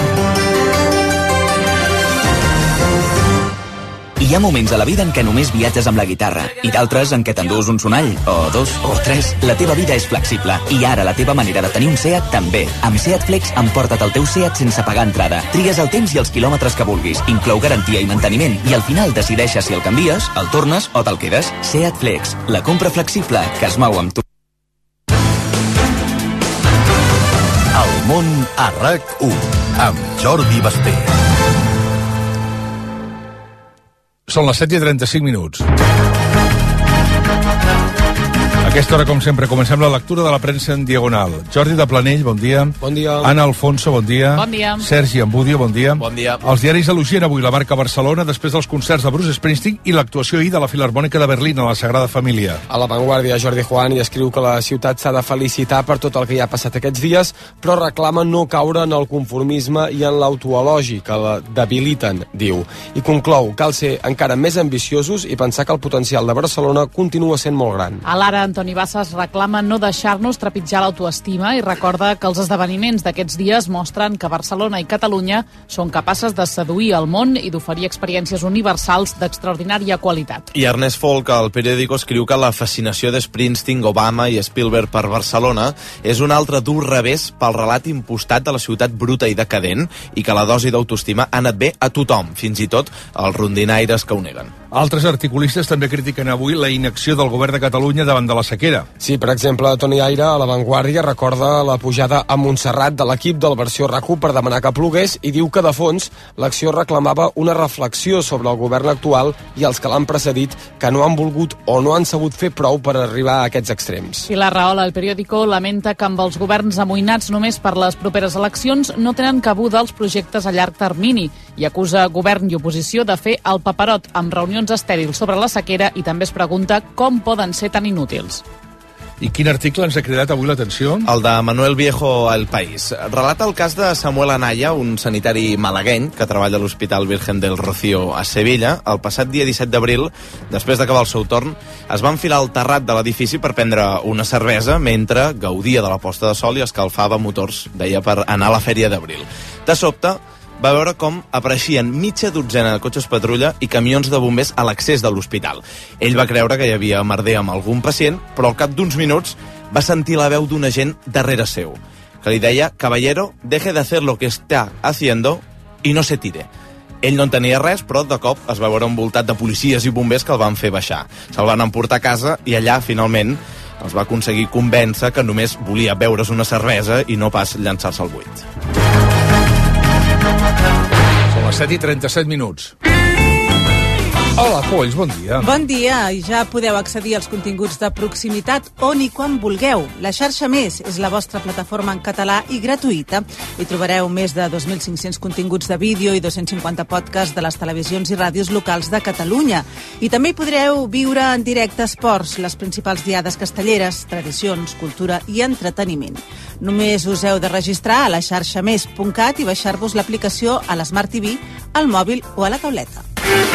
Hi ha moments a la vida en què només viatges amb la guitarra i d'altres en què t'endús un sonall, o 2, o 3. La teva vida és flexible i ara la teva manera de tenir un SEAT també. Amb SEAT Flex emporta't el teu SEAT sense pagar entrada. Tries el temps i els quilòmetres que vulguis. Inclou garantia i manteniment i al final decideixes si el canvies, el tornes o te'l quedes. SEAT Flex, la compra flexible que es mou amb tu. El món a RAC1 amb Jordi Basté. Són les 7:35 minuts. A aquesta hora, com sempre, comencem la lectura de la premsa en diagonal. Jordi de Planell, bon dia. Bon dia. Anna Alfonso, bon dia. Bon dia. Sergi Ambudio, bon dia. Bon dia. Els diaris elogien avui la marca Barcelona després dels concerts de Bruce Springsteen i l'actuació ahir de la Filharmònica de Berlín a la Sagrada Família. A La Vanguardia, Jordi Juan hi escriu que la ciutat s'ha de felicitar per tot el que hi ha passat aquests dies, però reclama no caure en el conformisme i en l'autoelogi, que la debiliten, diu. I conclou, cal ser encara més ambiciosos i pensar que el potencial de Barcelona continua sent molt gran. A l'Ara, Antoni Bassas reclama no deixar-nos trepitjar l'autoestima i recorda que els esdeveniments d'aquests dies mostren que Barcelona i Catalunya són capaces de seduir el món i d'oferir experiències universals d'extraordinària qualitat. I Ernest Folk, al periòdico, escriu que la fascinació de Springsteen, Obama i Spielberg per Barcelona és un altre dur revés pel relat impostat de la ciutat bruta i decadent i que la dosi d'autoestima ha anat bé a tothom, fins i tot als rondinaires que ho neguen. Altres articulistes també critiquen avui la inacció del govern de Catalunya davant de la sequera. Sí, per exemple, Toni Aire, a La Vanguardia, recorda la pujada a Montserrat de l'equip del versió RAC1 per demanar que plogués i diu que, de fons, l'acció reclamava una reflexió sobre el govern actual i els que l'han precedit que no han volgut o no han sabut fer prou per arribar a aquests extrems. I la Rahola, el periòdico, lamenta que amb els governs amoïnats només per les properes eleccions no tenen cabuda els projectes a llarg termini i acusa govern i oposició de fer el paperot amb reunions estèrils sobre la sequera i també es pregunta com poden ser tan inútils. I quin article ens ha cridat avui l'atenció? El de Manuel Viejo a El País. Relata el cas de Samuel Anaya, un sanitari malagueny que treballa a l'Hospital Virgen del Rocío a Sevilla. El passat dia 17 d'abril, després d'acabar el seu torn, es va enfilar al terrat de l'edifici per prendre una cervesa mentre gaudia de la posta de sol i escalfava motors, deia, per anar a la fèria d'Abril. De sobte, va veure com apareixien mitja dotzena de cotxes patrulla i camions de bombers a l'accés de l'hospital. Ell va creure que hi havia merder amb algun pacient, però al cap d'uns minuts va sentir la veu d'un agent darrere seu, que li deia: «Caballero, deje de hacer lo que está haciendo y no se tire». Ell no entenia res, però de cop es va veure envoltat de policies i bombers que el van fer baixar. Se'l van emportar a casa i allà, finalment, els va aconseguir convèncer que només volia beure's una cervesa i no pas llançar-se al buit. Són les 7:37 minuts. Hola, Polls, bon dia. Bon dia, i ja podeu accedir als continguts de proximitat on i quan vulgueu. La xarxa Més és la vostra plataforma en català i gratuïta. Hi trobareu més de 2.500 continguts de vídeo i 250 podcasts de les televisions i ràdios locals de Catalunya. I també hi podreu viure en directe esports, les principals diades castelleres, tradicions, cultura i entreteniment. Només us heu de registrar a la xarxamés.cat i baixar-vos l'aplicació a l'Smart TV, al mòbil o a la tauleta.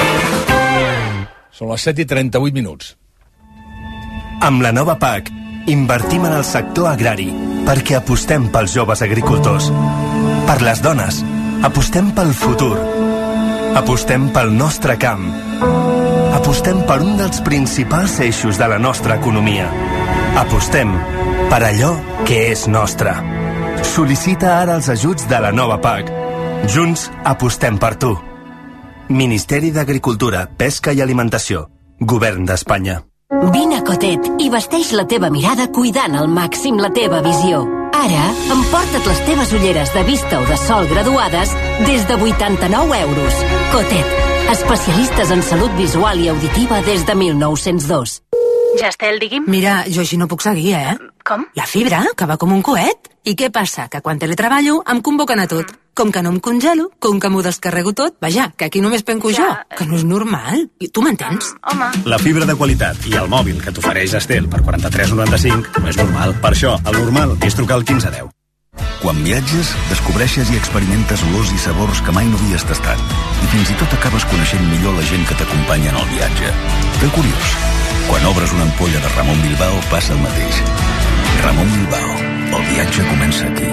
Són les 7:38 minuts. Amb la nova PAC, invertim en el sector agrari perquè apostem pels joves agricultors. Per les dones, apostem pel futur. Apostem pel nostre camp. Apostem per un dels principals eixos de la nostra economia. Apostem per allò que és nostre. Sol·licita ara els ajuts de la nova PAC. Junts apostem per tu. Ministeri d'Agricultura, Pesca i Alimentació. Govern d'Espanya. Vine a Cotet i vesteix la teva mirada cuidant al màxim la teva visió. Ara, emporta't les teves ulleres de vista o de sol graduades des de 89 euros. Cotet, especialistes en salut visual i auditiva des de 1902. Gestel, digui'm. Mira, jo així no puc seguir, Com? La fibra, que va com un coet. I què passa? Que quan teletreballo em convoquen a tot. Com que no em congelo, com que m'ho descarrego tot, vaja, que aquí només penco jo, que no és normal. I tu m'entens? Home. La fibra de qualitat i el mòbil que t'ofereix Gestel per 43,95 no és normal. Per això, el normal és trucar al 1510. Quan viatges, descobreixes i experimentes olors i sabors que mai no havies tastat. I fins i tot acabes coneixent millor la gent que t'acompanya en el viatge. Que curiós. Quan obres una ampolla de Ramon Bilbao passa el mateix. Ramon Bilbao. El viatge comença aquí.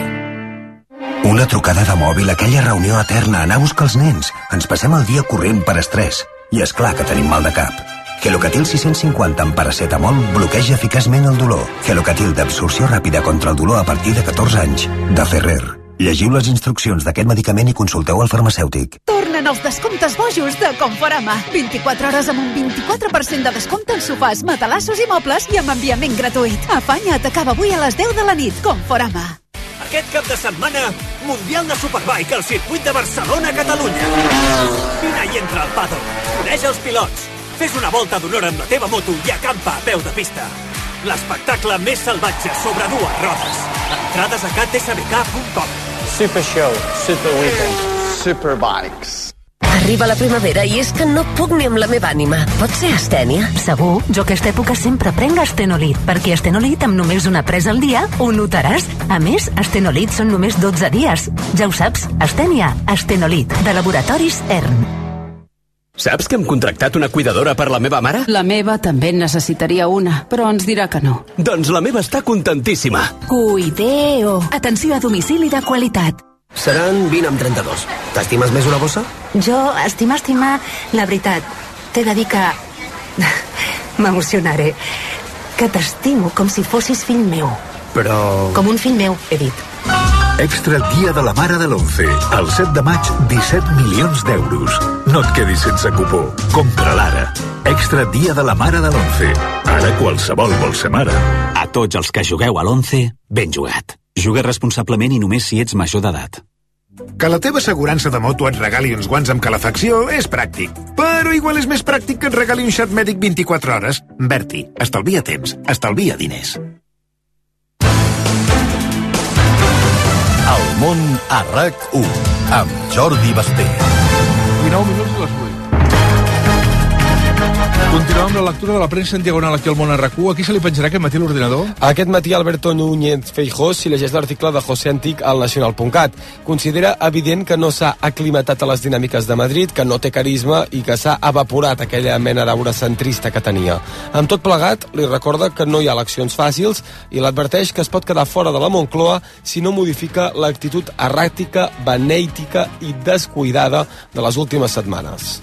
Una trucada de mòbil, aquella reunió eterna, anar a buscar els nens. Ens passem el dia corrent per estrès. I és clar que tenim mal de cap. Gelocatil 650 amb paracetamol bloqueja eficaçment el dolor. Gelocatil d'absorció ràpida contra el dolor a partir de 14 anys. De Ferrer. Llegiu les instruccions d'aquest medicament i consulteu el farmacèutic. Tornen els descomptes bojos de Conforama. 24 hores amb un 24% de descompte en sofàs, matalassos i mobles i amb enviament gratuït. Afanya't, acaba avui a les 10 de la nit. Conforama. Aquest cap de setmana, Mundial de Superbike al circuit de Barcelona-Catalunya. Vine i entra al paddock, coneix els pilots, fes una volta d'honor amb la teva moto i acampa a peu de pista. L'espectacle més salvatge sobre dues rodes. Entrades a ktsbk.com. Super Show, Super Weekend, Superbikes. Arriba la primavera i és que no puc ni amb la meva ànima. Pot ser astènia? Segur, jo aquesta època sempre prenc Astenolit, perquè Astenolit amb només una presa al dia ho notaràs. A més, Astenolit són només 12 dies. Ja ho saps, Astènia, Astenolit, de Laboratoris ERN. Saps que hem contractat una cuidadora per la meva mare? La meva també en necessitaria una, però ens dirà que no. Doncs la meva està contentíssima. Cuideo. Atenció a domicili de qualitat. Seran 20 amb 32. T'estimes més una bossa? Jo, estimar, la veritat, t'he de dir que... m'emocionaré. Que t'estimo com si fossis fill meu. Però... Com un fill meu, he dit. Extra Dia de la Mare de l'11. El 7 de maig, 17 milions d'euros. No et quedis sense cupó. Compra-la ara. Extra Dia de la Mare de l'11. Ara qualsevol vol ser mare. A tots els que jugueu a l'11, ben jugat. Juga responsablement i només si ets major d'edat. Que la teva assegurança de moto et regali uns guants amb calefacció és pràctic. Però igual és més pràctic que et regali un xat mèdic 24 hores. Berti, estalvia temps, estalvia diners. El món a RAC1 amb Jordi Basté. 19 minuts a les 8. Continuem amb la lectura de la premsa en diagonal aquí al món a RAC1. Aquí se li penjarà aquest matí l'ordinador? Aquest matí Alberto Núñez Feijóo s'hi llegeix l'article de José Antic al Nacional.cat. Considera evident que no s'ha aclimatat a les dinàmiques de Madrid, que no té carisma i que s'ha evaporat aquella mena d'aura centrista que tenia. Amb tot plegat, li recorda que no hi ha eleccions fàcils i l'adverteix que es pot quedar fora de la Moncloa si no modifica l'actitud erràtica, benèitica i descuidada de les últimes setmanes.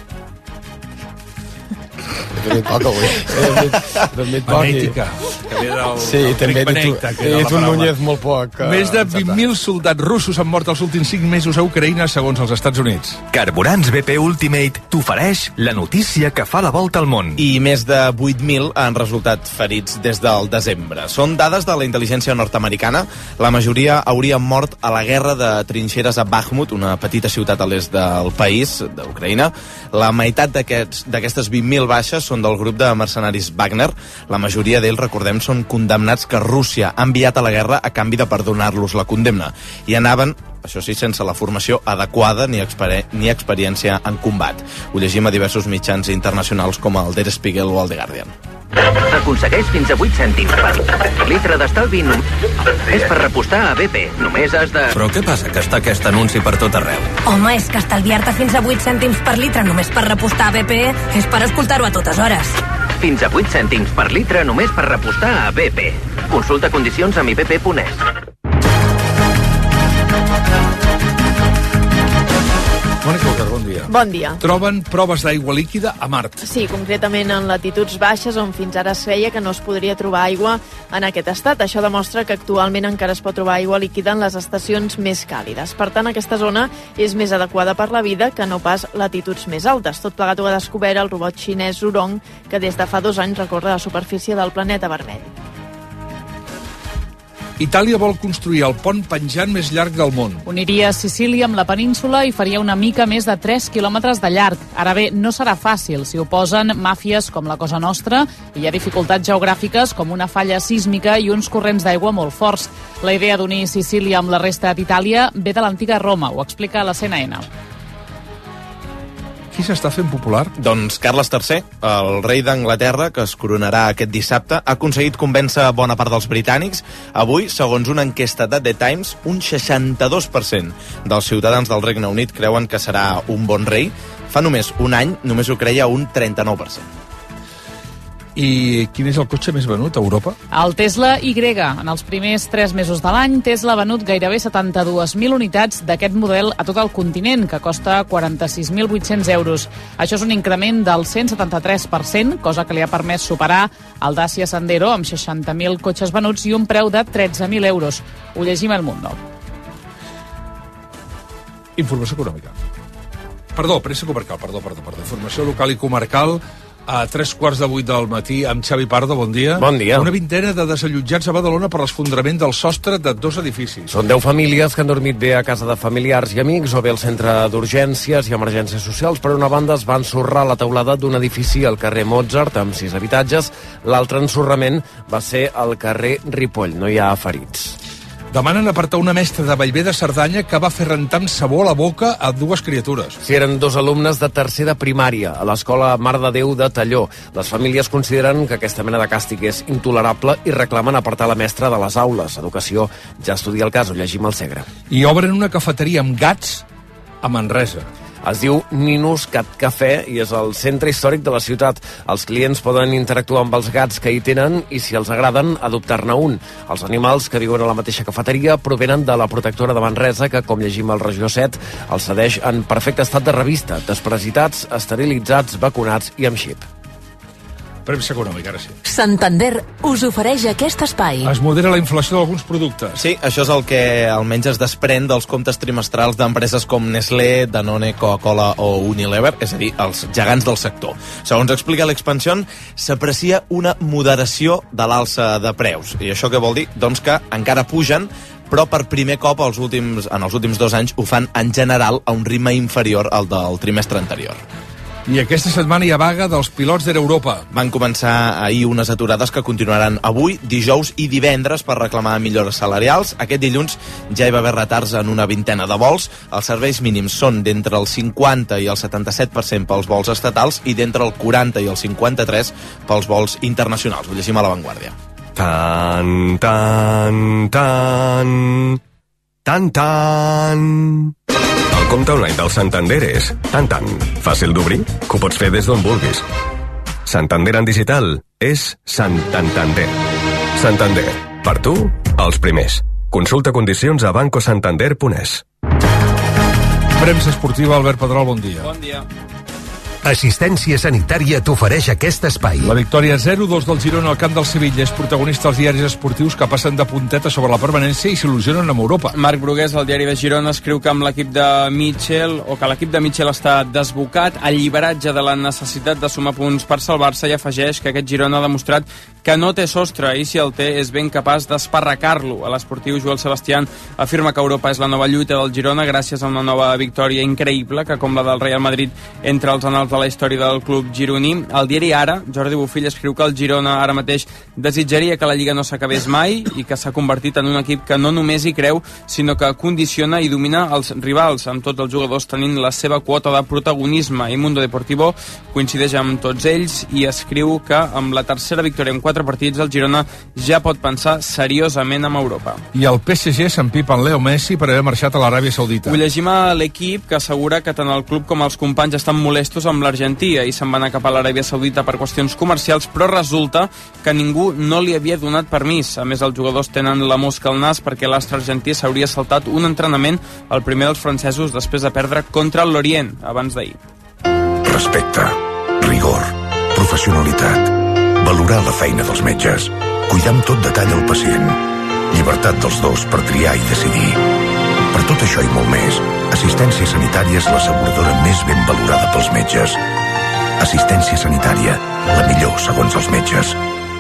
També et toca avui. Benètica. Sí, també he dit un Núñez molt poc. Més de 20.000 soldats russos han mort els últims 5 mesos a Ucraïna, segons els Estats Units. Carburants BP Ultimate t'ofereix la notícia que fa la volta al món. I més de 8.000 han resultat ferits des del desembre. Són dades de la intel·ligència nord-americana. La majoria haurien mort a la guerra de trinxeres a Bakhmut, una petita ciutat a l'est del país, d'Ucraïna. La meitat d'aquestes 20.000 baixes són del grup de mercenaris Wagner. La majoria d'ells, recordem, són condemnats que Rússia ha enviat a la guerra a canvi de perdonar-los la condemna. I anaven, això sí, sense la formació adequada ni experiència en combat. Ho llegim a diversos mitjans internacionals com el Der Spiegel o el The Guardian. Aconsegueix fins a 8 cèntims per litre d'estalvi només per repostar a BP. Només has de... Però què passa, que està aquest anunci per tot arreu? Home, és que estalviar-te fins a 8 cèntims per litre només per repostar a BP és per escoltar-ho a totes hores. Fins a 8 cèntims per litre només per repostar a BP. Consulta condicions a mibp.es. Mònica Ocar, bon dia. Bon dia. Troben proves d'aigua líquida a Mart. Sí, concretament en latituds baixes, on fins ara es feia que no es podria trobar aigua en aquest estat. Això demostra que actualment encara es pot trobar aigua líquida en les estacions més càlides. Per tant, aquesta zona és més adequada per la vida que no pas latituds més altes. Tot plegat ho ha descobert el robot xinès Zhurong, que des de fa 2 anys recorre la superfície del planeta vermell. Itàlia vol construir el pont penjant més llarg del món. Uniria Sicília amb la península i faria una mica més de 3 quilòmetres de llarg. Ara bé, no serà fàcil. S'hi oposen màfies com la Cosa Nostra i hi ha dificultats geogràfiques com una falla sísmica i uns corrents d'aigua molt forts. La idea d'unir Sicília amb la resta d'Itàlia ve de l'antiga Roma, ho explica la CNN. Qui s'està fent popular? Doncs Carles III, el rei d'Anglaterra, que es coronarà aquest dissabte, ha aconseguit convèncer bona part dels britànics. Avui, segons una enquesta de The Times, un 62% dels ciutadans del Regne Unit creuen que serà un bon rei. Fa només un any, només ho creia un 39%. I quin és el cotxe més venut a Europa? El Tesla Y. En els primers 3 mesos de l'any, Tesla ha venut gairebé 72.000 unitats d'aquest model a tot el continent, que costa 46.800 euros. Això és un increment del 173%, cosa que li ha permès superar el Dacia Sandero amb 60.000 cotxes venuts i un preu de 13.000 euros. Ho llegim al Mundo. Informació econòmica. Premsa comarcal, perdó. Informació local i comarcal a 7:45 del matí amb Xavi Pardo, bon dia. Bon dia. Una vintena de desallotjats a Badalona per l'esfondrament del sostre de 2 edificis. Són 10 famílies que han dormit bé a casa de familiars i amics o bé al centre d'urgències i emergències socials. Per una banda es va ensorrar la teulada d'un edifici al carrer Mozart amb 6 habitatges. L'altre ensorrament va ser al carrer Ripoll. No hi ha ferits. Demanen apartar una mestra de Bellver de Cerdanya que va fer rentar amb sabó a la boca a 2 criatures. Sí, eren 2 alumnes de tercer de primària a l'escola Mare de Déu de Talló. Les famílies consideren que aquesta mena de càstig és intolerable i reclamen apartar la mestra de les aules. Educació ja estudia el cas, ho llegim al Segre. I obren una cafeteria amb gats a Manresa. Es diu Ninus Cat Café i és el centre històric de la ciutat. Els clients poden interactuar amb els gats que hi tenen i, si els agraden, adoptar-ne un. Els animals que viuen a la mateixa cafeteria provenen de la protectora de Manresa, que, com llegim al Regió 7, els cedeix en perfecte estat de revista, desparasitats, esterilitzats, vacunats i amb xip. Premsa econòmica, ara sí. Santander us ofereix aquest espai. Es modera la inflació d'alguns productes. Sí, això és el que almenys es desprèn dels comptes trimestrals d'empreses com Nestlé, Danone, Coca-Cola o Unilever, és a dir, els gegants del sector. Segons explica l'Expansión, s'aprecia una moderació de l'alça de preus. I això què vol dir? Doncs que encara pugen, però per primer cop en els últims 2 anys ho fan en general a un ritme inferior al del trimestre anterior. I aquesta setmana hi ha vaga dels pilots d'Air Europa. Van començar ahir unes aturades que continuaran avui, dijous i divendres per reclamar millores salarials. Aquest dilluns ja hi va haver retards en una vintena de vols. Els serveis mínims són d'entre el 50 i el 77% pels vols estatals i d'entre el 40 i el 53% pels vols internacionals. Ho llegim a La Vanguardia. Tan, tan, tan, tan, tan. El compte online del Santander és tan, fàcil d'obrir, que ho pots fer des d'on vulguis. Santander en digital és Santander. Santander, per tu, els primers. Consulta condicions a bancosantander.es. Premsa esportiva, Albert Pedrol, bon dia. Bon dia. Assistència Sanitària t'ofereix aquest espai. La victòria 0-2 del Girona al camp del Sevilla és protagonista dels diaris esportius que passen de punteta sobre la permanència i s'il·lusionen amb Europa. Marc Brugués, el diari de Girona, escriu que amb l'equip de Mitchell, o que l'equip de Mitchell està desbocat, alliberatge de la necessitat de sumar punts per salvar-se, i afegeix que aquest Girona ha demostrat que no té sostre i, si el té, és ben capaç d'esparracar-lo. A l'esportiu, Joel Sebastián afirma que Europa és la nova lluita del Girona gràcies a una nova victòria increïble que, com la del Real Madrid, entre els anals de la història del club gironí. El diari Ara, Jordi Bofill, escriu que el Girona ara mateix desitjaria que la Lliga no s'acabés mai i que s'ha convertit en un equip que no només hi creu, sinó que condiciona i domina els rivals, amb tots els jugadors tenint la seva quota de protagonisme. I Mundo Deportivo coincideix amb tots ells i escriu que amb la tercera victòria en 4 4 partits, el Girona ja pot pensar seriosament en Europa. I el PSG s'empipa en Leo Messi per haver marxat a l'Aràbia Saudita. Ho llegim a l'Equip, que assegura que tant el club com els companys estan molestos amb l'Argentí i se'n van anar cap a l'Aràbia Saudita per qüestions comercials, però resulta que ningú no li havia donat permís. A més, els jugadors tenen la mosca al nas perquè l'astre argentí s'hauria saltat un entrenament, el primer dels francesos, després de perdre contra l'Orient abans d'ahir. Respecte, rigor, professionalitat, valorar la feina dels metges, cuidar amb tot detall el pacient, llibertat dels dos per triar i decidir. Per tot això i molt més, Assistència Sanitària és l'asseguradora més ben valorada pels metges. Assistència Sanitària, la millor segons els metges.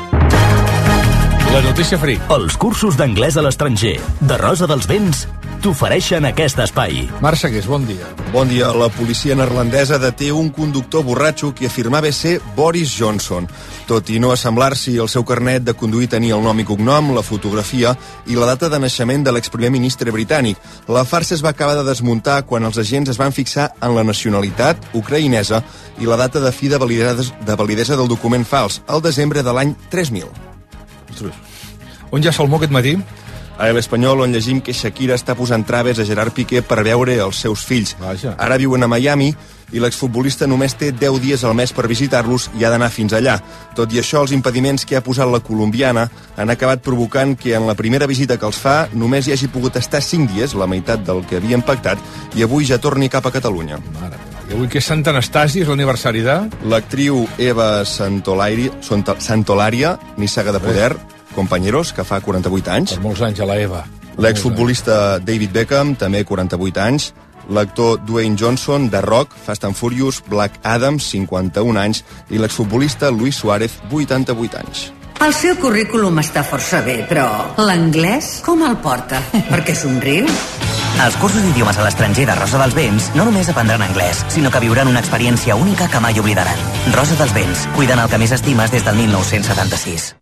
La notícia free. Els cursos d'anglès a l'estranger de Rosa dels Vents t'ofereixen aquest espai. Marc Segués, bon dia. Bon dia. La policia neerlandesa deté un conductor borratxo que afirmava ser Boris Johnson. Tot i no assemblar-s'hi, el seu carnet de conduir tenia el nom i cognom, la fotografia i la data de naixement de l'exprimer ministre britànic. La farsa es va acabar de desmuntar quan els agents es van fixar en la nacionalitat ucraïnesa i la data de fi de validesa del document fals, al desembre de l'any 3000. On ja Salmó aquest matí? A l'Espanyol, on llegim que Shakira està posant traves a Gerard Piqué per veure els seus fills. Vaja. Ara viuen a Miami i l'exfutbolista només té 10 dies al mes per visitar-los i ha d'anar fins allà. Tot i això, els impediments que ha posat la colombiana han acabat provocant que en la primera visita que els fa només hi hagi pogut estar 5 dies, la meitat del que havien pactat, i avui ja torni cap a Catalunya. I avui que és Sant Anastasi, és l'aniversari de... L'actriu Eva Santolària, nissaga de poder, Companyeros, que fa 48 anys. Per molts anys a la Eva. L'exfutbolista David Beckham, també 48 anys. L'actor Dwayne Johnson, de Rock, Fast and Furious, Black Adam, 51 anys. I l'exfutbolista Luis Suárez, 88 anys. El seu currículum està força bé, però l'anglès com el porta? Per què somriu? Els cursos d'idiomes a l'estranger de Rosa dels Vents no només aprendran anglès, sinó que viuran una experiència única que mai oblidaran. Rosa dels Vents, cuidant el que més estimes des del 1976.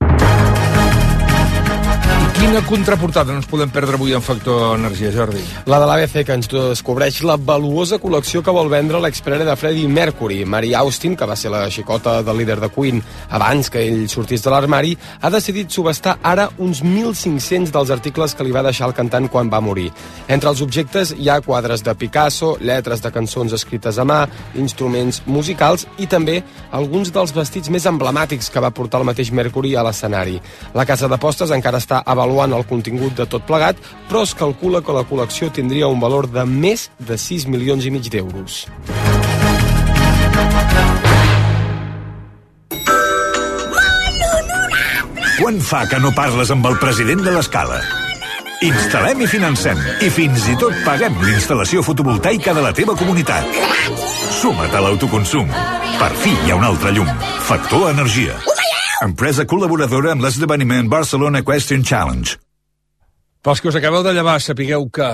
Quina contraportada no ens podem perdre avui en Factor Energia, Jordi? La de l'ABC, que ens descobreix la valuosa col·lecció que vol vendre l'expert de Freddie Mercury. Mary Austin, que va ser la xicota del líder de Queen abans que ell sortís de l'armari, ha decidit subestar ara uns 1.500 dels articles que li va deixar el cantant quan va morir. Entre els objectes hi ha quadres de Picasso, lletres de cançons escrites a mà, instruments musicals i també alguns dels vestits més emblemàtics que va portar el mateix Mercury a l'escenari. La casa d'apostes encara està avaluant el contingut de tot plegat, però es calcula que la col·lecció tindria un valor de més de 6,5 milions d'euros. Quan fa que no parles amb el president de l'Escala? Instal·lem i financem, i fins i tot paguem l'instal·lació fotovoltaica de la teva comunitat. Suma't a l'autoconsum. Per fi hi ha un altre llum. Factor Energia. Empresa col·laboradora amb l'esdeveniment Barcelona Question Challenge. Pels que us acabeu de llevar, sapigueu que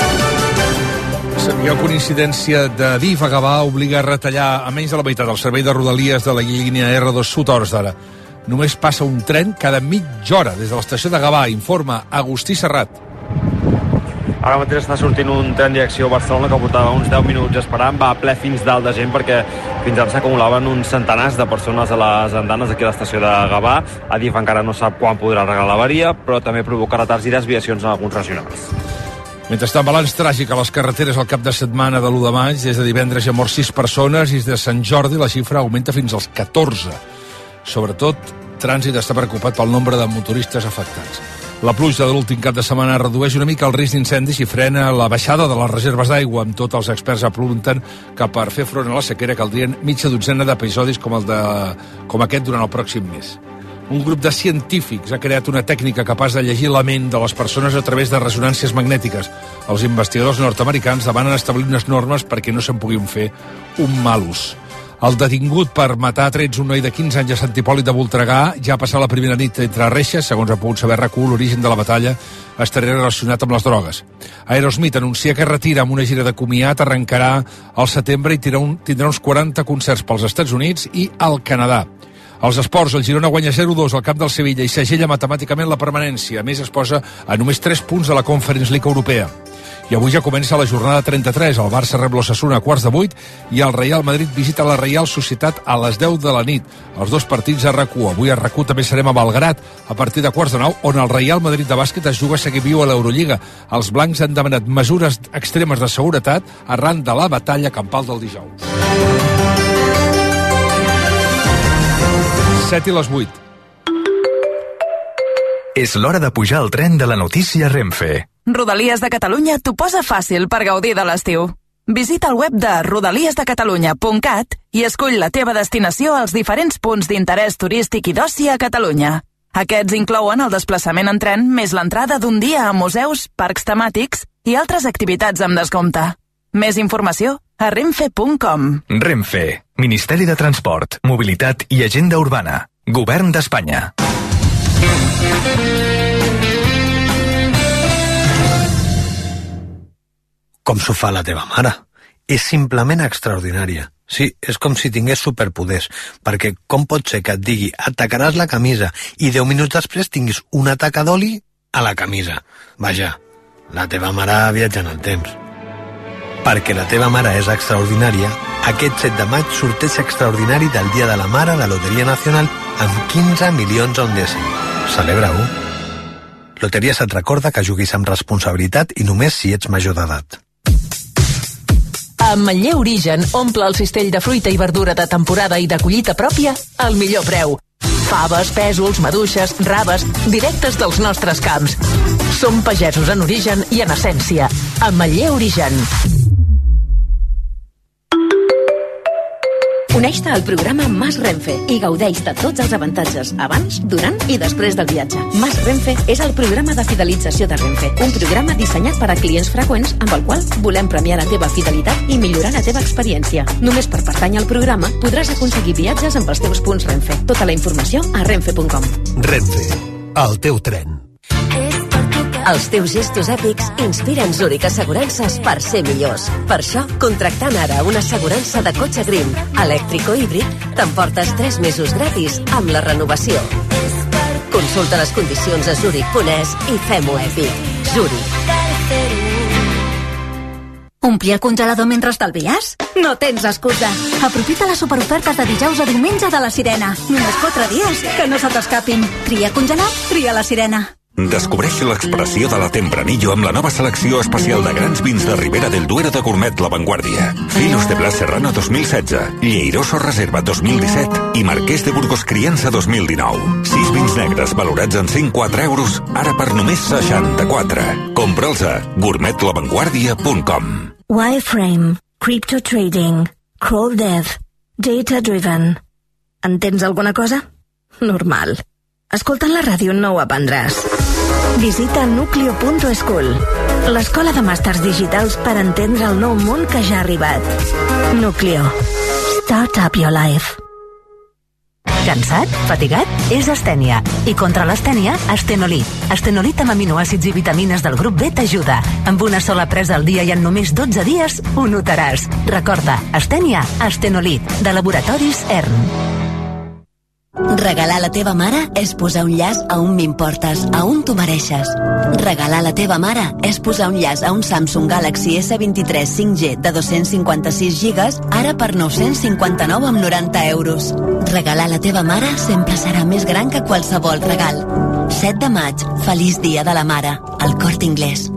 una incidència de DIF a Gavà obliga a retallar a menys de la meitat el servei de rodalies de la línia R2 Sud a hores d'ara. Només passa un tren cada mitja hora des de l'estació de Gavà, informa Agustí Serrat. Ara mateix està sortint un tren direcció a Barcelona que portava uns 10 minuts esperant, va a ple fins dalt de gent perquè fins ara s'acumulaven uns centenars de persones a les andanes aquí a l'estació de Gavà. Adif encara no sap quan podrà arreglar l'avaria, però també provoca retards i desviacions en alguns regionals. Mentrestant, balanç tràgic a les carreteres al cap de setmana de l'1 de maig. Des de divendres hi ha mort 6 persones i des de Sant Jordi la xifra augmenta fins als 14. Sobretot, Trànsit està preocupat pel nombre de motoristes afectats. La pluja de l'últim cap de setmana redueix una mica el risc d'incendis i frena la baixada de les reserves d'aigua. Amb tot, els experts apunten que per fer front a la sequera caldrien mitja dotzena d'episodis com aquest durant el pròxim mes. Un grup de científics ha creat una tècnica capaç de llegir la ment de les persones a través de ressonàncies magnètiques. Els investigadors nord-americans demanen establir unes normes perquè no se'n puguin fer un mal ús. El detingut per matar a trets un noi de 15 anys a Sant Hipòlit de Voltregà ja ha passat la primera nit entre reixes. Segons ha pogut saber RAC1, l'origen de la batalla estaria relacionat amb les drogues. Aerosmith anuncia que retira amb una gira de comiat, arrencarà al setembre i tindrà uns 40 concerts pels Estats Units i al Canadà. Els esports, el Girona guanya 0-2 al camp del Sevilla i segella matemàticament la permanència. A més, es posa a només 3 punts de la Conference League Europea. I avui ja comença la jornada 33. El Barça rep l'Osasuna a 7:15 i el Real Madrid visita la Real Societat a les 10 de la nit. Els dos partits a RAC1. Avui a RAC1 també serem a Belgrat a partir de 8:45, on el Real Madrid de bàsquet es juga a seguir viu a l'Eurolliga. Els blancs han demanat mesures extremes de seguretat arran de la batalla campal del dijous. 7:08. És l'hora de pujar al tren de la notícia Renfe. Rodalies de Catalunya t'ho posa fàcil per gaudir de l'estiu. Visita el web de rodaliesdecatalunya.cat i escull la teva destinació als diferents punts d'interès turístic i d'oci a Catalunya. Aquests inclouen el desplaçament en tren més l'entrada d'un dia a museus, parcs temàtics i altres activitats amb descompte. Més informació a renfe.com. Renfe, Ministeri de Transport, Mobilitat i Agenda Urbana. Govern d'Espanya. Com s'ho fa la teva mare. És simplement extraordinària. Sí, és com si tingués superpoders, perquè com pot ser que et digui et tacaràs la camisa i 10 minuts després tinguis una taca d'oli a la camisa? Vaja, la teva mare viatja en el temps. Perquè la teva mare és extraordinària, aquest 7 de maig sorteig extraordinari del Dia de la Mare de Loteria Nacional amb 15 milions a un dècim. Celebra-ho. Loteries et recorda que juguis amb responsabilitat i només si ets major d'edat. Amb Manlleu Origen omple el cistell de fruita i verdura de temporada i de collita pròpia al millor preu. Faves, pèsols, maduixes, raves, directes dels nostres camps. Som pagesos en origen i en essència. Amb Manlleu Origen. Uneix-te al programa Mas Renfe i gaudeix de tots els avantatges abans, durant i després del viatge. Mas Renfe és el programa de fidelització de Renfe, un programa dissenyat per a clients freqüents amb el qual volem premiar la teva fidelitat i millorar la teva experiència. Només per pertànyer al programa podràs aconseguir viatges amb els teus punts Renfe. Tota la informació a renfe.com. Renfe, el teu tren. Els teus gestos èpics inspiren Zurich Assegurances per ser millors. Per això, contractant ara una assegurança de cotxe Green, elèctric o híbrid, t'emportes 3 mesos gratis amb la renovació. Consulta les condicions a Zurich.es i fem-ho èpic. Zurich. Omplir el congelador mentre estalvies? No tens excusa. Aprofita les superofertes de dijous a diumenge de la Sirena. Només 4 dies, que no se t'escapin. Tria congelat, tria la Sirena. Descobreix l'expressió de la Tempranillo amb la nova selecció especial de grans vins de Ribera del Duero de Gourmet La Vanguardia. Finos de Blas Serrano 2016, Lleiroso Reserva 2017 i Marquès de Burgos Criança 2019. 6 vins negres valorats en 104 euros, ara per només 64. Compra'ls a gourmetlavanguardia.com. Wireframe, Crypto Trading, Crawl Dev, Data Driven. Entens alguna cosa? Normal. Escoltant la ràdio no ho aprendràs. Visita nucleo.school, l'escola de màsters digitals per entendre el nou món que ja ha arribat. Nucleo. Start up your life. Cansat? Fatigat? És astènia. I contra l'astènia, Astenolit. Astenolit amb aminoàcids i vitamines del grup B t'ajuda. Amb una sola presa al dia i en només 12 dies ho notaràs. Recorda, astènia, Astenolit, de Laboratoris ERN. Regalar a la teva mare és posar un llaç a un m'importes, a un t'ho mereixes. Regalar a la teva mare és posar un llaç a un Samsung Galaxy S23 5G de 256 GB, ara per 959,90 euros. Regalar a la teva mare sempre serà més gran que qualsevol regal. 7 de maig, feliç dia de la mare, al Corte Inglés.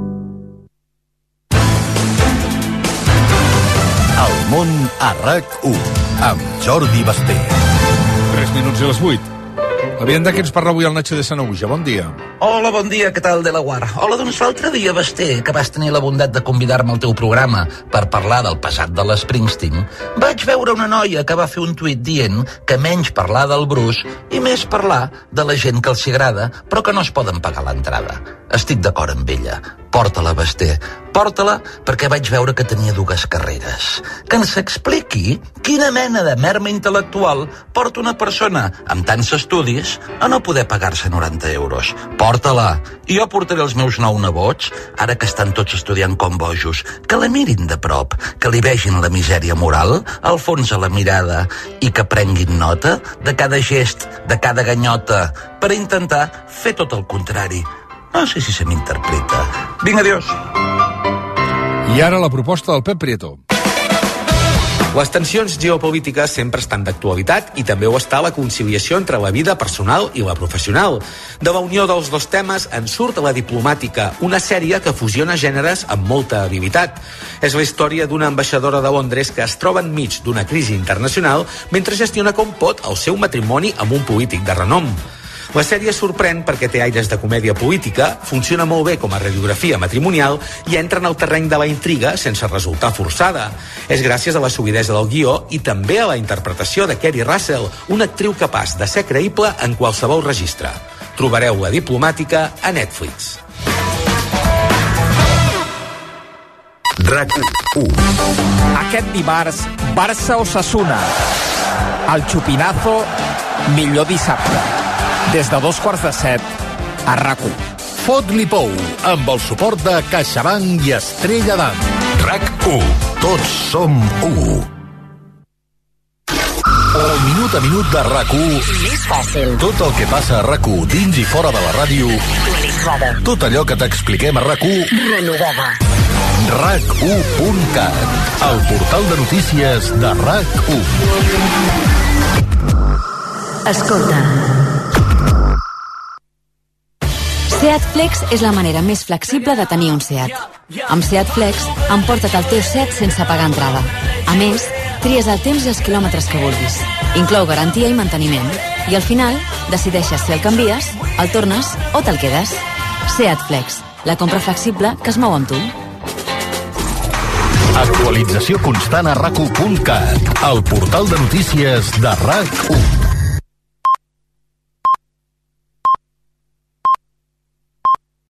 El món a RAC1, amb Jordi Basté. 3 minuts i les 8. Havien de què ens parla avui el Nacho de Sanaúja. Bon dia. Hola, bon dia, què tal, de la Guar? Hola, doncs l'altre dia, Basté, que vas tenir la bondat de convidar-me al teu programa per parlar del passat de l'Springsteen, vaig veure una noia que va fer un tuit dient que menys parlar del Bruce i més parlar de la gent que els agrada, però que no es poden pagar l'entrada. Estic d'acord amb ella. Porta-la, Basté. Porta-la perquè vaig veure que tenia 2 carreres. Que ens expliqui quina mena de merma intel·lectual porta una persona amb tants estudis a no poder pagar-se 90 euros. Porta-la. I jo portaré els meus 9 nebots, ara que estan tots estudiant com bojos, que la mirin de prop, que li vegin la misèria moral, al fons a la mirada, i que prenguin nota de cada gest, de cada ganyota, per intentar fer tot el contrari. No sé si se m'interpreta. Vinga, adiós. I ara la proposta del Pep Prieto. Les tensions geopolítiques sempre estan d'actualitat i també ho està la conciliació entre la vida personal i la professional. De la unió dels 2 temes en surt La diplomàtica, una sèrie que fusiona gèneres amb molta habilitat. És la història d'una ambaixadora de Londres que es troba enmig d'una crisi internacional mentre gestiona com pot el seu matrimoni amb un polític de renom. La sèrie sorprèn perquè té aires de comèdia política, funciona molt bé com a radiografia matrimonial i entra en el terreny de la intriga sense resultar forçada. És gràcies a la solidesa del guió i també a la interpretació de Kerry Russell, una actriu capaç de ser creïble en qualsevol registre. Trobareu La diplomàtica a Netflix. RAC1. Aquest dimarts, Barça-Osasuna. El xupinazo, millor dissabte. Des de 7:15 a RAC1. Fot-li pou, amb el suport de CaixaBank i Estrella d'Am. RAC1. Tots som 1. El minut a minut de RAC1. Més fàcil. Tot el que passa a RAC1 dins i fora de la ràdio. Actualitzada. Tot allò que t'expliquem a RAC1. Renovada. RAC1.cat. El portal de notícies de RAC1. Escolta. Seat Flex és la manera més flexible de tenir un Seat. Amb Seat Flex, emporta't el teu Seat sense pagar entrada. A més, tries el temps i els quilòmetres que vulguis. Inclou garantia i manteniment. I al final, decideixes si el canvies, el tornes o te'l quedes. Seat Flex, la compra flexible que es mou amb tu. Actualització constant a RAC1.cat, el portal de notícies de RAC1.